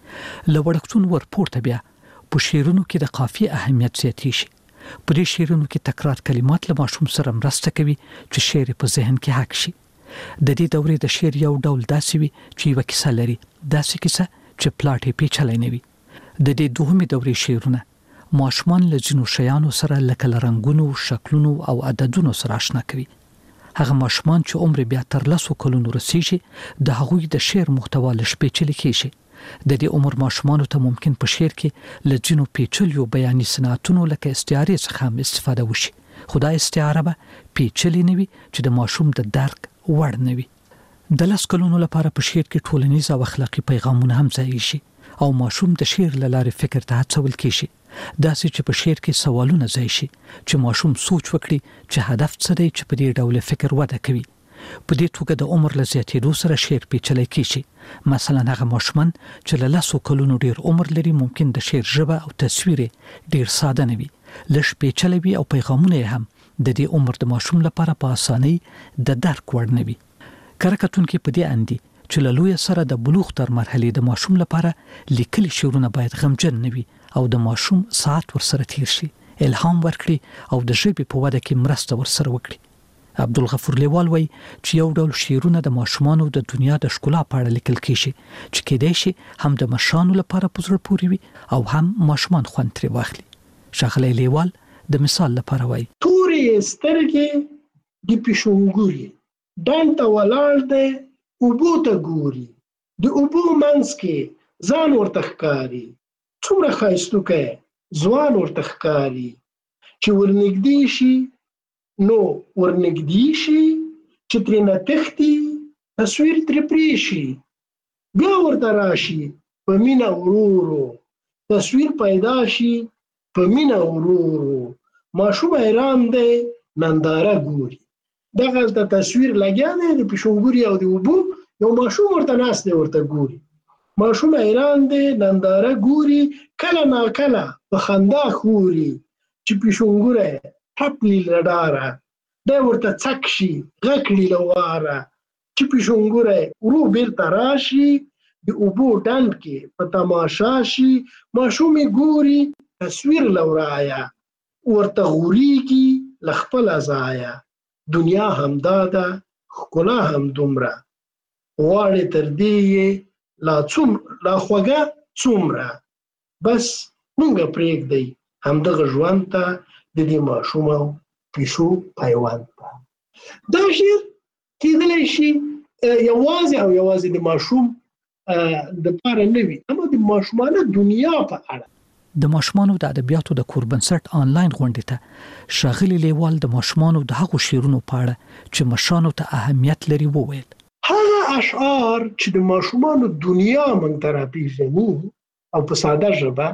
له وړکتون ورپورته بیا په شعرونو کې د قافیې اهمیت زیاتې شي. په دې شعرونو کې تکرار کلمات له ماشوم سره مرسته کوي چې شعر په ذهن کې حک شي. د دې دورې د شعر یو ډول داسې وي چې یو کیسه لري، داسې کیسه چې پلاټ یې پیچلی نه وي. د دې دوهمې دورې شعرونه ماشومان له ځینو شیانو سره لکه رنگونو، شکلونو او عددونو سره آشنا کوي. هغه ماشومان چې عمر بیا تر 10 کلونو رسیږي د هغوی د شعر محتوا له شپېچلې کېږي. د دې عمر ماشومانو ته ممکن په شعر کې له ځینو پیچلیو بیاني صنعتونو لکه استعارې څخه هم استفاده وشي، خو دا استعاره به پیچلې نه وي چې د ماشوم د درک وړ نه وي. د 10 کلونو لپاره په شعر کې ټولنیز او اخلاقی پیغامونه هم ځای شي او ماشوم د شعر له لارې فکر ته هڅول کېږي، داسې چې په شعر کې سوالونه ځای شي چې ماشوم سوچ وکړي چې هدف څه دی چې په دې ډول فکر وده کوي. په دې توګه د عمر له زیاتېدو سره شعر پیچلی کېږي. مثلا هغه ماشومان چې له 10 کلونو ډیر عمر لري ممکن د شعر ژبه او تصویر ډیر ساده نه وي، لږ پیچلی وي او پیغامونه هم د دې عمر د ماشوم لپاره په اسانۍ د درک وړ نه وي. کرکټونکو په دې اندي چې له لوی سره د بلوغ تر مرحلې د ماشوم لپاره لیکلي شعرونه باید غمجن نه وي او د ماشوم ساعت ورسره تیر شي، الهام ورکړي او د ژبې په وده کې مرسته ورسره وکړي. عبدالغفور لیوال وایي چې یو ډول شعرونه د ماشومانو د دنیا د ښکلا په اړه لیکل کېږي چې کېدای شي هم د مشرانو لپاره په زړه پورې وي او هم ماشومان خوند ترې واخلي. ښاغلی لیوال د مثال لپاره وایي تورې سترګې د پیشونګوري ډان ته ولاړ دی اوبو ته ګوري، د اوبو منځ کې ځان ورته ښکاري، څومره ښایستوکی ځوان ورته ښکاري، چې ورنږدې شي نو ورنږدې شي، چې ترېنه تښتي تصویر ترې پرې شي، بیا ورته راشي په مینه ورورو، تصویر پیدا شي په مینه ورورو، ماشوم حیران دی ننداره ګوري. دغه تصویر لګیا دی د پیشونګوري او د اوبو، یو ماشوم ورته ناست دی ورته ګوري، ماشوم حیران دی ننداره ګوري، کله ناکله په خندا خوري چې پیشونګوری ټپلی له ډاره، دی ورته څک شي غږ کړي له واره، چې پیشونګوری ورو بیرته راشي د اوبو ډنډ کې په تماشا شي، ماشوم یې ګوري تصویر له ورایه، ورته غوریږي له خپله ځایه، دنیا همدا ده ښکلا هم دومره، غواړې تر دې یې لا خوږه څومره، بس مونږه پرېږدئ همدغه ژوند ته د دې ماشوم او پیشو پیوند ته. دا شعر کېدلی شي یوازې او یوازې د ماشوم دپاره نه وي، اما د ماشومانه دنیا په اړه. د ماشومانو د ادبیاتو د کور بنسټ آنلاین غونډې ته ښاغلي لیوال د ماشومانو د هغو شعرونو په اړه چې مشرانو ته اهمیت لري وویل. هغه اشعار چې د ماشومانو دنیا موږ ته راپېژني او په ساده ژبه،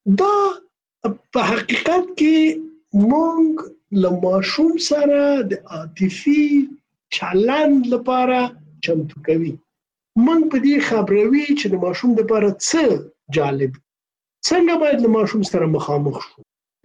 دا په حقیقت کې موږ له ماشوم سره د عاطفي چلند لپاره چمتو کوي. موږ په دې خبروي چې د ماشوم لپاره څه جالب، څنګه باید له ماشوم سره مخامخ شو،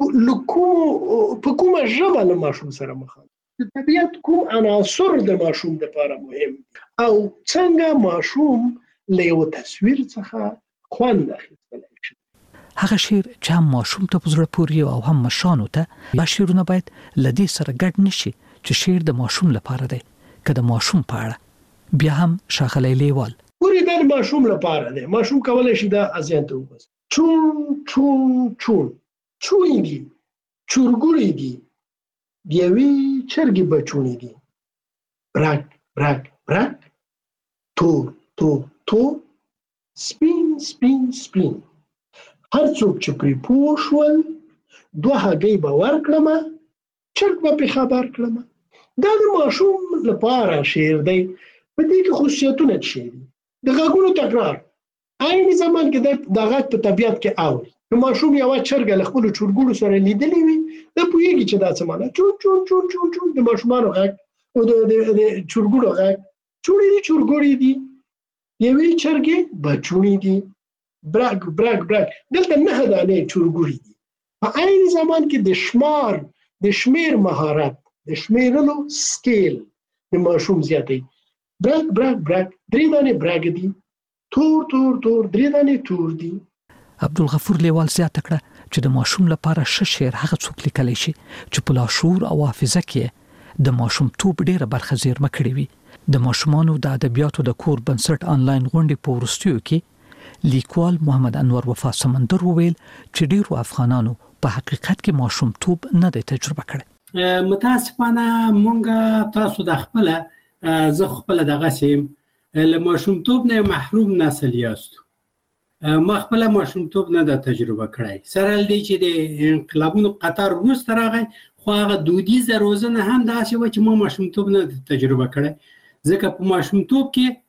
په کومه ژبه له ماشوم سره مخامخ، د طبیعت کوم عناصر د ماشوم لپاره مهم او څنګه ماشوم له یو تصویر څخه خوند اخیستلی شي. هغه شعر چې هم ماشوم ته په زړه پورې او هم مشرانو ته، دا شعرونه باید له دې سره ګډ نشي چې شعر د ماشوم لپاره دی که د ماشوم په اړه. بیا هم ښاغلی لیوال ورې دا د ماشوم لپاره دی، ماشوم کولی شي دا اذهان ته وباسي. چون چون چون چونی دي، چورګوړي دي، د یوې چرګې بچونی دي، برک برک برک، تور تور تور، سپین سپین سپین، هر څوک چې پرې پوه شول دوه هګۍ به ورکړم چرګ به پې خبر کړم. دا د ماشوم لپاره شعر دی. په دې کې خصوصیتونه څه دي؟ د غږونو تکرار عین زمان کې د غږ په طبیعت کې اوري. نو ماشوم یو چرګ له خپل چورګونو سره لیدلی وي د پوهیږي چې دا څه معنی چون چون چون چون چون د ماشومانو غږ او د چورګونو غږ چورګوري دي یوې چرګې بچونی دي برګ برګ برګ دلته نه دانې چورګوري دي. په عین زمان کې د شمیر مهارت د شمیرلو سکیل د ماشوم زیاتې برګ برګ برګ درې دانې برګ دي تور تور تور درې دانې تور دي. عبدالغفور لیوال زیاته کړه چې د ماشوم لپاره ښه شعر هغه څوک لیکلی شي چې په لاشعور او حافظه کې د ماشومتوب ډیره برخه زیرمه کړې وي. د ماشومانو د ادبیاتو د کور بنسټ آنلاین غونډې په وروستیو کې لیکوال محمد انور وفا سمندر وویل چې ډیرو افغانانو په حقیقت کې ماشومتوب نه دی تجربه کړی. متاسفانه مونږ تاسو د خپل دغه سیم له ماشومتوب نه محروم نسل یاستو. ما خپل ماشومتوب نه د تجربه کړی سره لدی چې د انقلابونو قطر وروسته راغی خو هغه دودیزه روزنه هم داسې و چې ما ماشومتوب نه تجربه کړی ځکه په ماشومتوب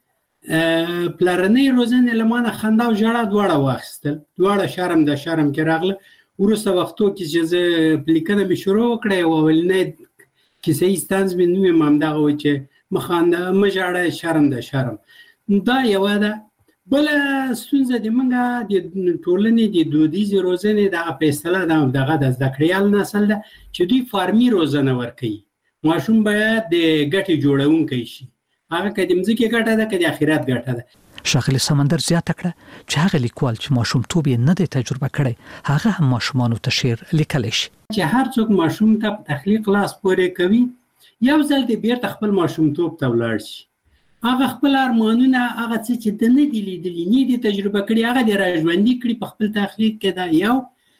کې پلرنۍ روزنې له مانه خندا او ژړا دواړه واخیستل دواړه شرم د شرم کې راغله. وروسته وختو کې چې زه لیکنه مې شروع کړې او اولنۍ کیسه یې ستانز مې نوم همدغه و چې مخانده مژړه شرم د شرم دا یو ده. بل ستونزه د منګه د ټولنې د دودیزې روزنې د په اصطلاح دغه د زده کړیال نسل ده چې دوی فارمي روزنه ورکوي. ماشوم باید د ګټې جوړونکی شي هغه که د مځکې ګټه ده که د آخرت ګټه ده. ښاغلي سمندر زیاته کړه چې هغه لیکوال چې ماشومتوب یې نه دی تجربه کړی هغه هم ماشومانو ته شعر لیکلی شي. چې هر څوک ماشوم ته په تخلیق لاس پورې کوي یو ځل د بیرته خپل ماشومتوب ته ولاړ شي. هغه خپل ارمانونه هغه څه چې د نه دی لیدلی نه دی تجربه کړي هغه د راژوندي کړي په خپل تخلیق کې دا یو.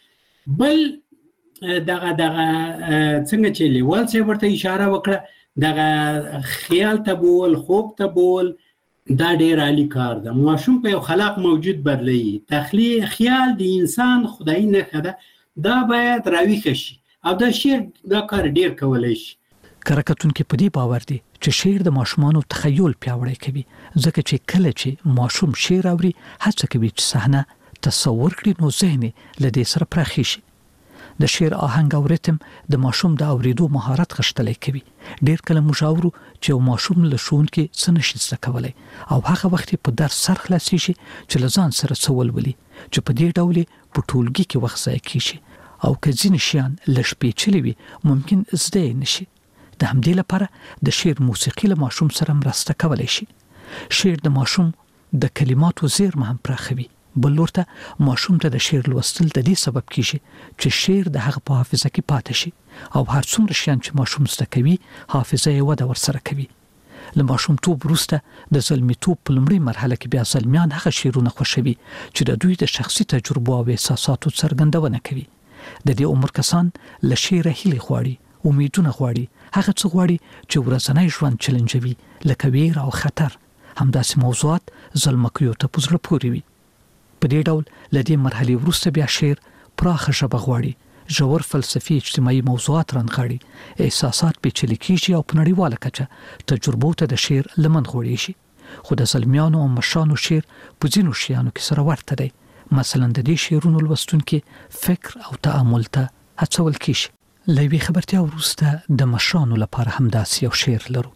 بل دغه څنګه چې لیوال صاحب ورته اشاره وکړه دغه خیال ته بول خوب ته بول دا ډېر عالی کار ده. ماشوم په یو خلاق موجود بدلوي. تخلیق خیال د انسان خدایي نښه ده دا باید راویښه شي او دا شعر دا کار ډېر کولی شي. کرکټونکو په دې باور دي چې شعر د ماشومانو تخیل پیاوړی کوي ځکه چې کله چې ماشوم شعر اوري هڅه کوي چې صحنه تصور کړي نو ذهن له دې سره پراخي شي. د شعر آهنګ او ریتم د ماشوم د اوریدو مهارت غښتلی کوي. ډېر کله موږ اورو چې ماشوم له ښوونکي څه نشي زده کولی او هغه وخت په درس سر خلاصي شي چې له ځان سره څه ولولي چې په دې ډول په ټولګي کې وخت ضایع کیږي او که ځینې شیان لږ پیچلي وي ممکن زده یې نشي. د همدې لپاره د شعر موسیقي له ماشوم سره مرسته کولی شي. شعر د ماشوم د کلماتو زیرمه هم پراخوي. بل لور ته ماشوم ته د شعر لوستل د دې سبب کیږي چې شعر د هغه په حافظه کې پاتې شي او هر څومره شیان چې ماشوم زده کوي حافظه یې وده ورسره کوي. له ماشومتوب وروسته د زلمیتوب په لومړۍ مرحله کې بیا زلمیان هغه شعرونه خوښوي چې د دوی د شخصي تجربو او احساساتو څرګندونه کوي. د دې عمر کسان له شعره هیلې غواړي امیدونه غواړي هغه څه غواړي چې ورځنی ژوند چیلنجوي لکه ویر او خطر همداسې موضوعات زلمکیو ته په زړه پورې وي. په دې ډول له دې مرحلې وروسته بیا شعر پراخه ژبه غواړي ژور فلسفي اجتماعي موضوعات رانغاړي احساسات پیچلي کیږي او په نړیواله کچه تجربو ته د شعر لمن غوړي شي. خو د زلمیانو او مشانو شعر په ځینو شیانو کې سره ورته دی. مثلا د دې شعرونو لوستونکي فکر او تأمل ته هڅول کیږي. له یوې خبرتیا وروسته د مشرانو لپاره همداسې یو شعر لرو.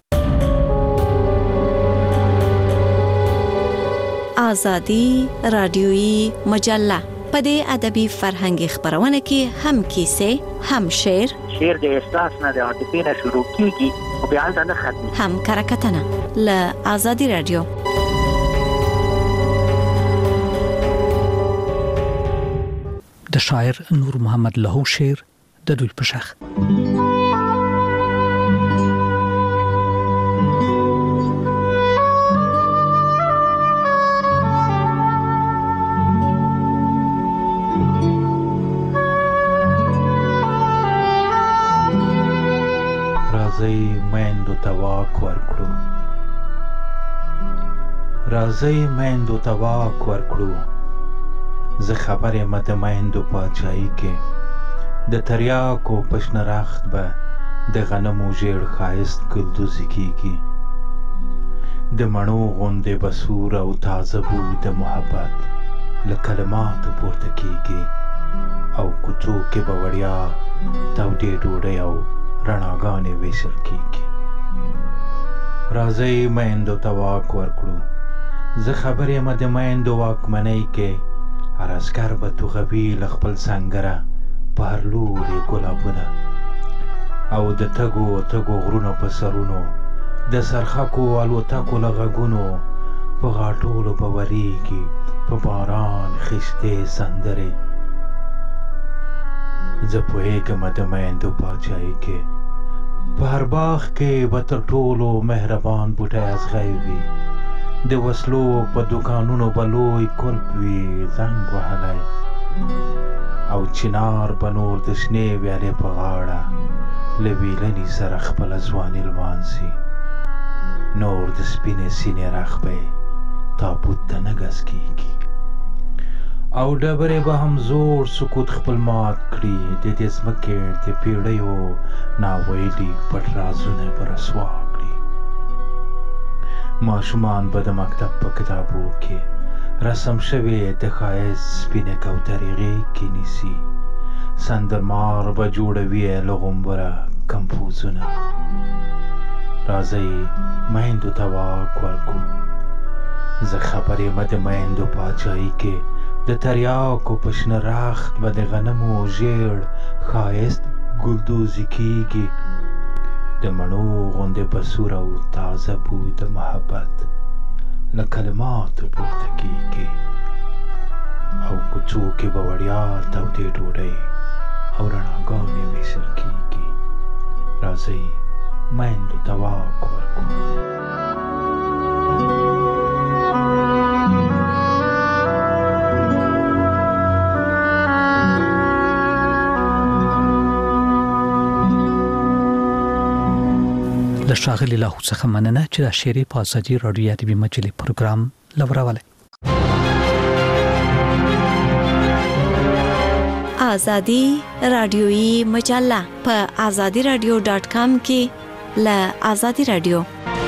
آزادی رادیویی مجله په دې ادبي فرهنګي خبرونه کې هم کیسې هم شعر د احساس نه د عاطفې نه شروع کیږي او بیا نه ختمي هم کرکټنه له آزادی رادیو. د شاعر نور محمد لهو شعر د دوی په شخ. راځي میندو ته واک ورکړو راځي میندو ته واک ورکړو زه خبرې مده میندو پاچایي کې د د تریاکو پشن رخت به د غنمو ژیړ ښایست ګلدوزي کیږي د مڼو غوندې بسور او تازه بوی د محبت له کلماتو پورته کیږي او کوڅو کې به وړیا تودې ډوډۍ او رڼاګانې ویشل کیږي. راځئ میندو ته واک ورکړو. زه خبر یم د میندو واکمنۍ کې هر عسکر به توغوي له خپل سنګره په هر لوري ګلابونه او د تګو تګو غرونو په سرونو د سرخکو الوتکو له غږونو په غاټولو به ورېږي په باران خیشتې سندرې. زه پوهېږم د میندو پاچاهۍ کې په هر باغ کې به تر ټولو مهربان بوټی ازغی وي د وسلو په دوکانونو به لوی کلب وي زنګ وهلی او چنار به نور د شنې ویالې په غاړه له ویلنې سره خپله ځواني لمانځي. نور د سپینې سینې رخ به تابوت ته نه ګز کیږي او ډبرې به هم زوړ سکوت خپل مات کړي د دې ځمکې د پیړیو ناویلي پټ رازونه به رسوا کړي. ماشومان به د مکتب په کتابو کې رسم شوې د ښایست سپینې کوترې غېږ کې نیسي. سندرمار به جوړوي له غومبره کمپوزونه. راځئ میندو ته واک ورکړو. زه خبر یم د میندو پاچاهۍ کې د تریاکو په شنه رخت به د غنمو ژیړ ښایست ګلدوزي کیږي د مڼو غوندې بسور او تازه بوی د محبت له کلماتو پورته کیږي او کوڅو کې به وړیا تودې ډوډۍ او رڼاګانې ویشل کیږي. راځئ میندو ته واک ورکړو. د ښاغلي لاهو څخه مننه چې د شعري په ازادي راډیو ادبي مجلې پروګرام لوراولی. ازادي رادیویي مجله په azadiradio.com کې ل ازادي رادیو.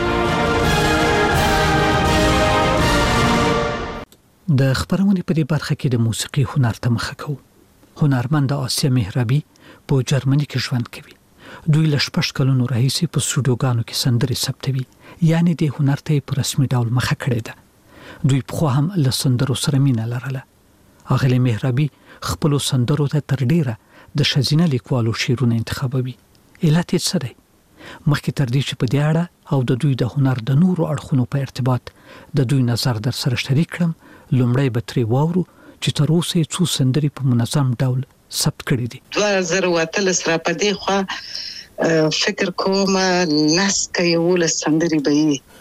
د خبرونې په دې برخه کې د موسیقي هنر ته مخه کوو. هنرمند آسیا مهربي په جرمني کې ژوند کوي. دوی له 6 کلونو راهیسې په سټوډیوګانو کې سندرې ثبتوي، یعنی د هنر ته په رسمي ډول مخه کړې ده. دوی په خو هم له سندرو سره مینه لرله. اغلی مهربي خپل سندرو ته تر ډیره د شزینه لیکوالو شعرونه انتخابوي. علت یې څه دی؟ مخکې تر دې چې په دې اړه او د دوی د هنر د نورو اړخونو په ارتباط د دوی نظر در سره شریک کړم، لومړی به ترې واورو چې تر اوسه څو سندرې په منظم ډول ثبت کړې دي. 2013 سره په دې خوا فکر کوم لاس کې یو سندرې به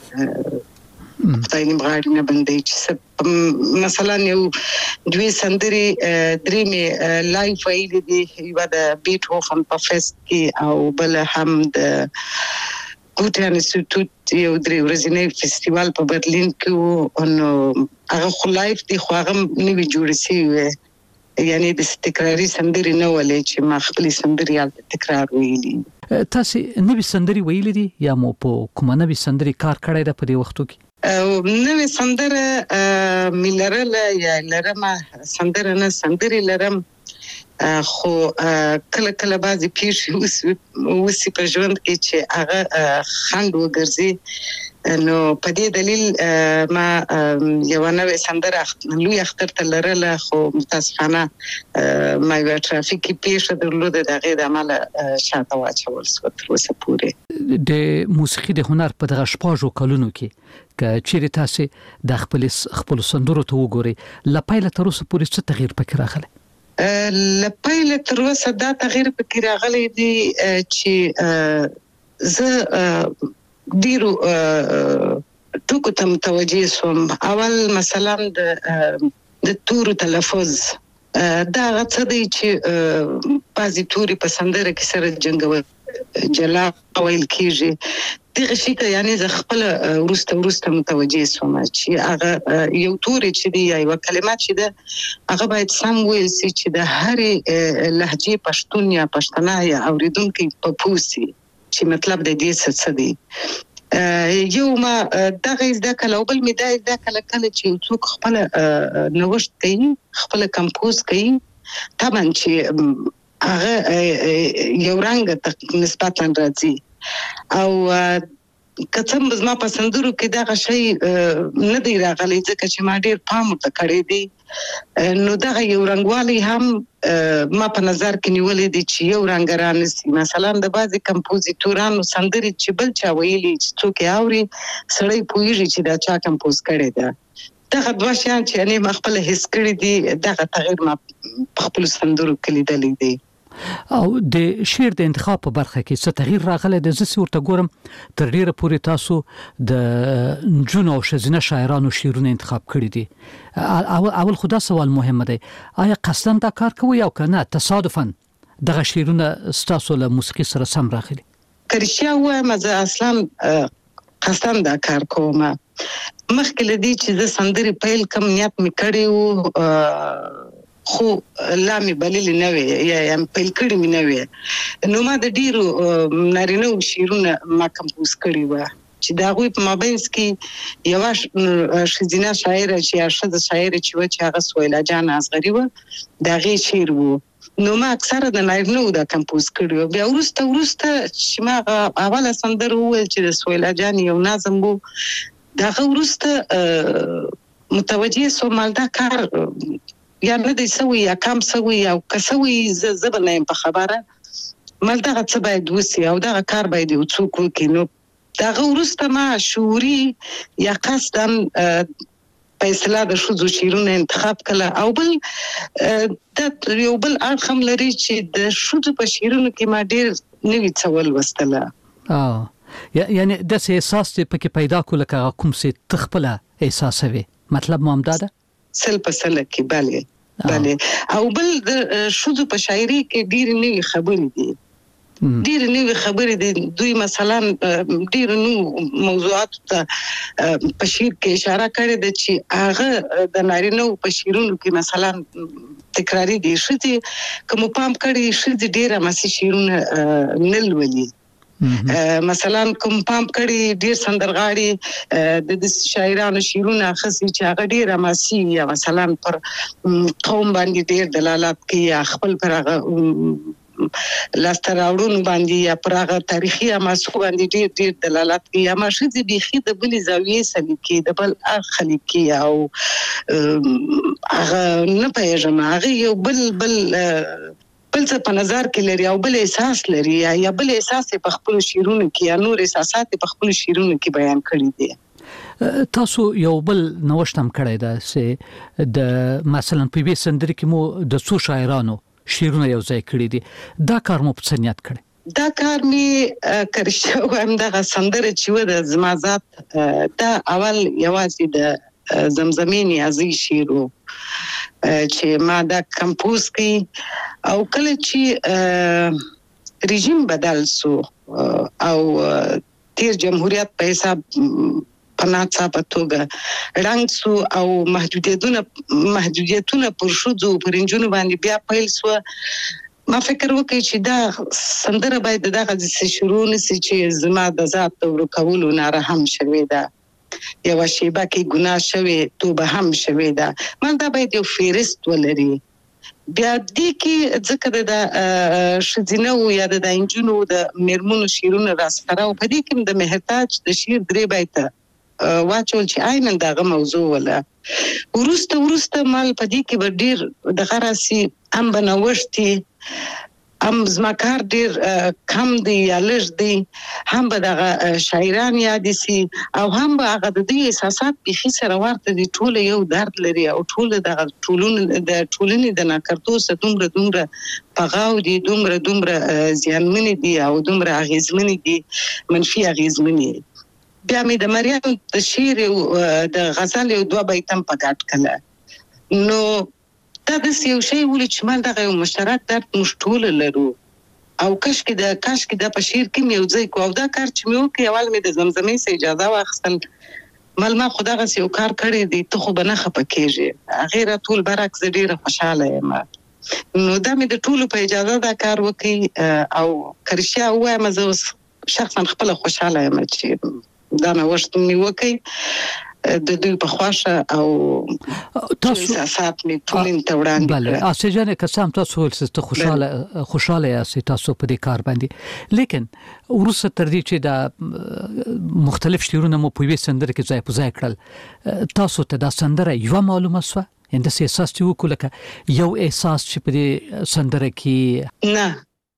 خدای نیمغاړي نه بندي چې مثلا یو دوی سندري درې می لایف ویل دي یو د بیټهوفن په فست کې او بل هم د ګوټن انسټیټیوټ یو درې ورځې فستیوال په برلین کې نو هغه خو لایف دی خو هغه نوی جوړ شي یعنی د تکراری سندري نه ولې چې ما خپل سندري تکرار ویلي. تاسو نوی سندري ویلي دي یا مو په کومه نوی سندري کار کړی د په دې وختو کې؟ نوې سندره ملرل یا لرمه سندره نه سندري لرم خو کله کله بعضی پیښې وسی په ژوند کې چې هغه خند وګرځي نو په دې دلیل ما یو نوې سندره لوی اختر ته لرله خو متاسفانه ما یو ټرافیکي پیښه درلوده دغه د عمل شاته واچول شو تر اوسه پورې. د موسیقي د هنر په دغه شپږو کلونو کې چیرې تاسو د خپل سندرو ته وګورئ لپاره تر اوسه پورې څه تغییر پکې راغلی؟ لپاره تر اوسه دا تغییر پکې راغلی دی چې زه ډیرو ټکو ته متوجه شوم. اول مثلا د تورو تلفظ دا څه دی چې بعضی توري په سندره کې سره جنګول جلا ویل کیږي دغه شي ته یعنی ز خپل ورسته متوجه سوم چې هغه یو توري چې دی یو کلمات چې ده هغه باید سم ویل سي چې د هرې لهجې پښتون یا پښتنه یا اوریدونکو په پوسی چې مطلب د دې څه دی یو ما دغه زده کله او بل می دا زده کله چې څوک خپل نوښت کوي خپل کمپوز کوي طبعا چې هغه یو رنګ نسبتا راځي او کڅم زما پسندورو کې دا شی نه دی راغلی ځکه چې ما ډیر پام ته کړی دی نو دا یو رنگوالي هم ما په نظر کې نیولې دي چې یو رنگ رانسي مثلا د بعضي کمپوزیټورانو سندري چې بل چا ویلي چې څوک اوري سړی پوهیږي چې دا چا کمپوز کړی دی دا دوه شیان چې نه خپل هیڅ کړی دي دا تغیر ما خپل سندرو کې لیدلې دي او د شعر د انتخاب په برخه کې څه تغییر راغلی د زسي ورته ګورم تر ډیره پورې تاسو د جنو او شزینه شاعرانو شعرونه انتخاب کړی دي اول خدا سوال مهم دی آیا قصدن دا کار کوي او کنه تصادفاً دغه شعرونه ستاسو له موسیقي سره سم راغلي کرشیا وایم زه اصلا قصدن دا کار کوم مخکې لدی چې د سندري پیل کم نیت می کړی خو لامي بلل نه وي یا پیل کړی مې نه وي نو ما د ډیرو نارینه شعرونه ما کمپوز کړی و چې دا غوي په مابینس کې یو شزینه شاعر چې شاده شاعر چې هغه سویلا جان اصغری و دا غي شعر وو نو ما اکثره د نارینه دا کمپوز کړی بیا ورسته چې ما اوله سندره وویل چې د سویلا جان یو نظم وو دا ورسته متوجه سومال دا کار یا نه دی سوي یا کم سوي یا کسوي زبنه په خبره مل دغه څه باید وسی او دغه کار باید څوک وکړي نو دغه ورسته ما شعوري یا قصدن په اصطلاح د شذو شعرونه انتخاب کړه او بل د یو بل اړخم لري چې د شذو په شعرونو کې ما ډیر نوې څول وستله یعنی د احساس په کې پیدا کول کوم څه تخپل احساسوي مطلب مو امداده سل په سل کې بله او بل د شذو په شاعري کې ډیر نوې خبرې دي ډیر نوې خبرې دي دوی مثلا ډیر نو موضوعات ته په شعر کې اشاره کړې ده چې هغه د نارینه په شعرونو کې مثلا تکراری دي شته کوم پام کړی شته ډیر ماسي شعرونه نلولي مثلا کوم پام کړي ډیر سندرغاړي د شاعرانو شعرونه خاصي چې هغه ډیر ماسي یا مثلا پر قوم باندې ډیر دلالت کوي خپل پر هغه لاستراوړون باندې یا پر هغه تاریخي اماسو باندې ډیر دلالت کوي اما شې بيخي د بل زاویه سلیکي د بل خلیکي او هغه نه پېژنم هغه یو بل څه په نظر کې لري او بل احساس لري یا بل احساس په خپل شعرونو کې یا نور احساسات په خپل شعرونو کې بیان کړی دي تاسو یو بل نوښتم کړی دا چې د مثلا په وی سندري کې مو د څو شاعرانو شعرونه یو ځای کړی دي دا کار مو په څنیت کړی دا کار می کرشو هم د سندره چې و د زمازات دا اول یوازې د زمزمینی ازي شعرو چې ما دا کمپوز کړي او کله چې رژیم بدل سو او تیر جمهوریت په حساب پناڅه پتوګه رنګ سو او محدودیتونه پر شذو پرنجونو باندې بیا پیل سو ما فکر وکړ چې دا سندره باید دغه څه شروع نشي چې زما د ذات ورکولو نارهم شوي دا یو شیبه کې ګناه شوي توبه هم شوي دا من دا باید یو فهرست ولري بیا دې کې ځکه د شذینه او یا د انجونو د مرمنو شیرونه راسره او په دې کې د مهرتاج د شیر درې بیت واچول چې عینن دغه موضوع ولا ورسته مال په دې کې ډیر د غراسي هم بنوشتي هم زمکار ډیر کم دی یا لږ دی هم به دغه شاعران یاد سي او هم به هغه د دې احساسات په سره ورته دي ټول یو درد لري او ټول دغه ټولنې د ناکرتو ستومره دومره پغاو دي دومره زیانمن دي او دومره اغیزمن دي منفي اغیزمن بیا مې د مریم د شعر او د غزل یو دوه بیتم پکات کړه نو دا د یو شی ولې چې مال دغه یو مشترک درد مشټول لرو او کاش کې د پشیر کې مې وځي کو او دا کار چې مې وکړ اول مې د زمزمې سه اجازه واخستل مل ما خدای غسی یو کار کړی دی ته خو بنه خپکیږي غیر ټول برعکس ډیره خوشاله یم نو دا مې د ټولو په اجازه دا کار وکړي او کرشیا وایم زه شخصا خپل خوشاله یم چې دا مې وشت مې وکړي د دوی په خواشه او تاسو اساسات می ټولین ته وړاندې بله اسجانه قسم تاسو ولسته خوشاله یاست تاسو په دې کار باندې لیکن ورسره تر دې چې دا مختلف شعرونه مو په وې سندره کې ځای په ځای کړل تاسو ته دا سندره یو معلومه سو انده احساس چې وکړه یو احساس چې په دې سندره کې نه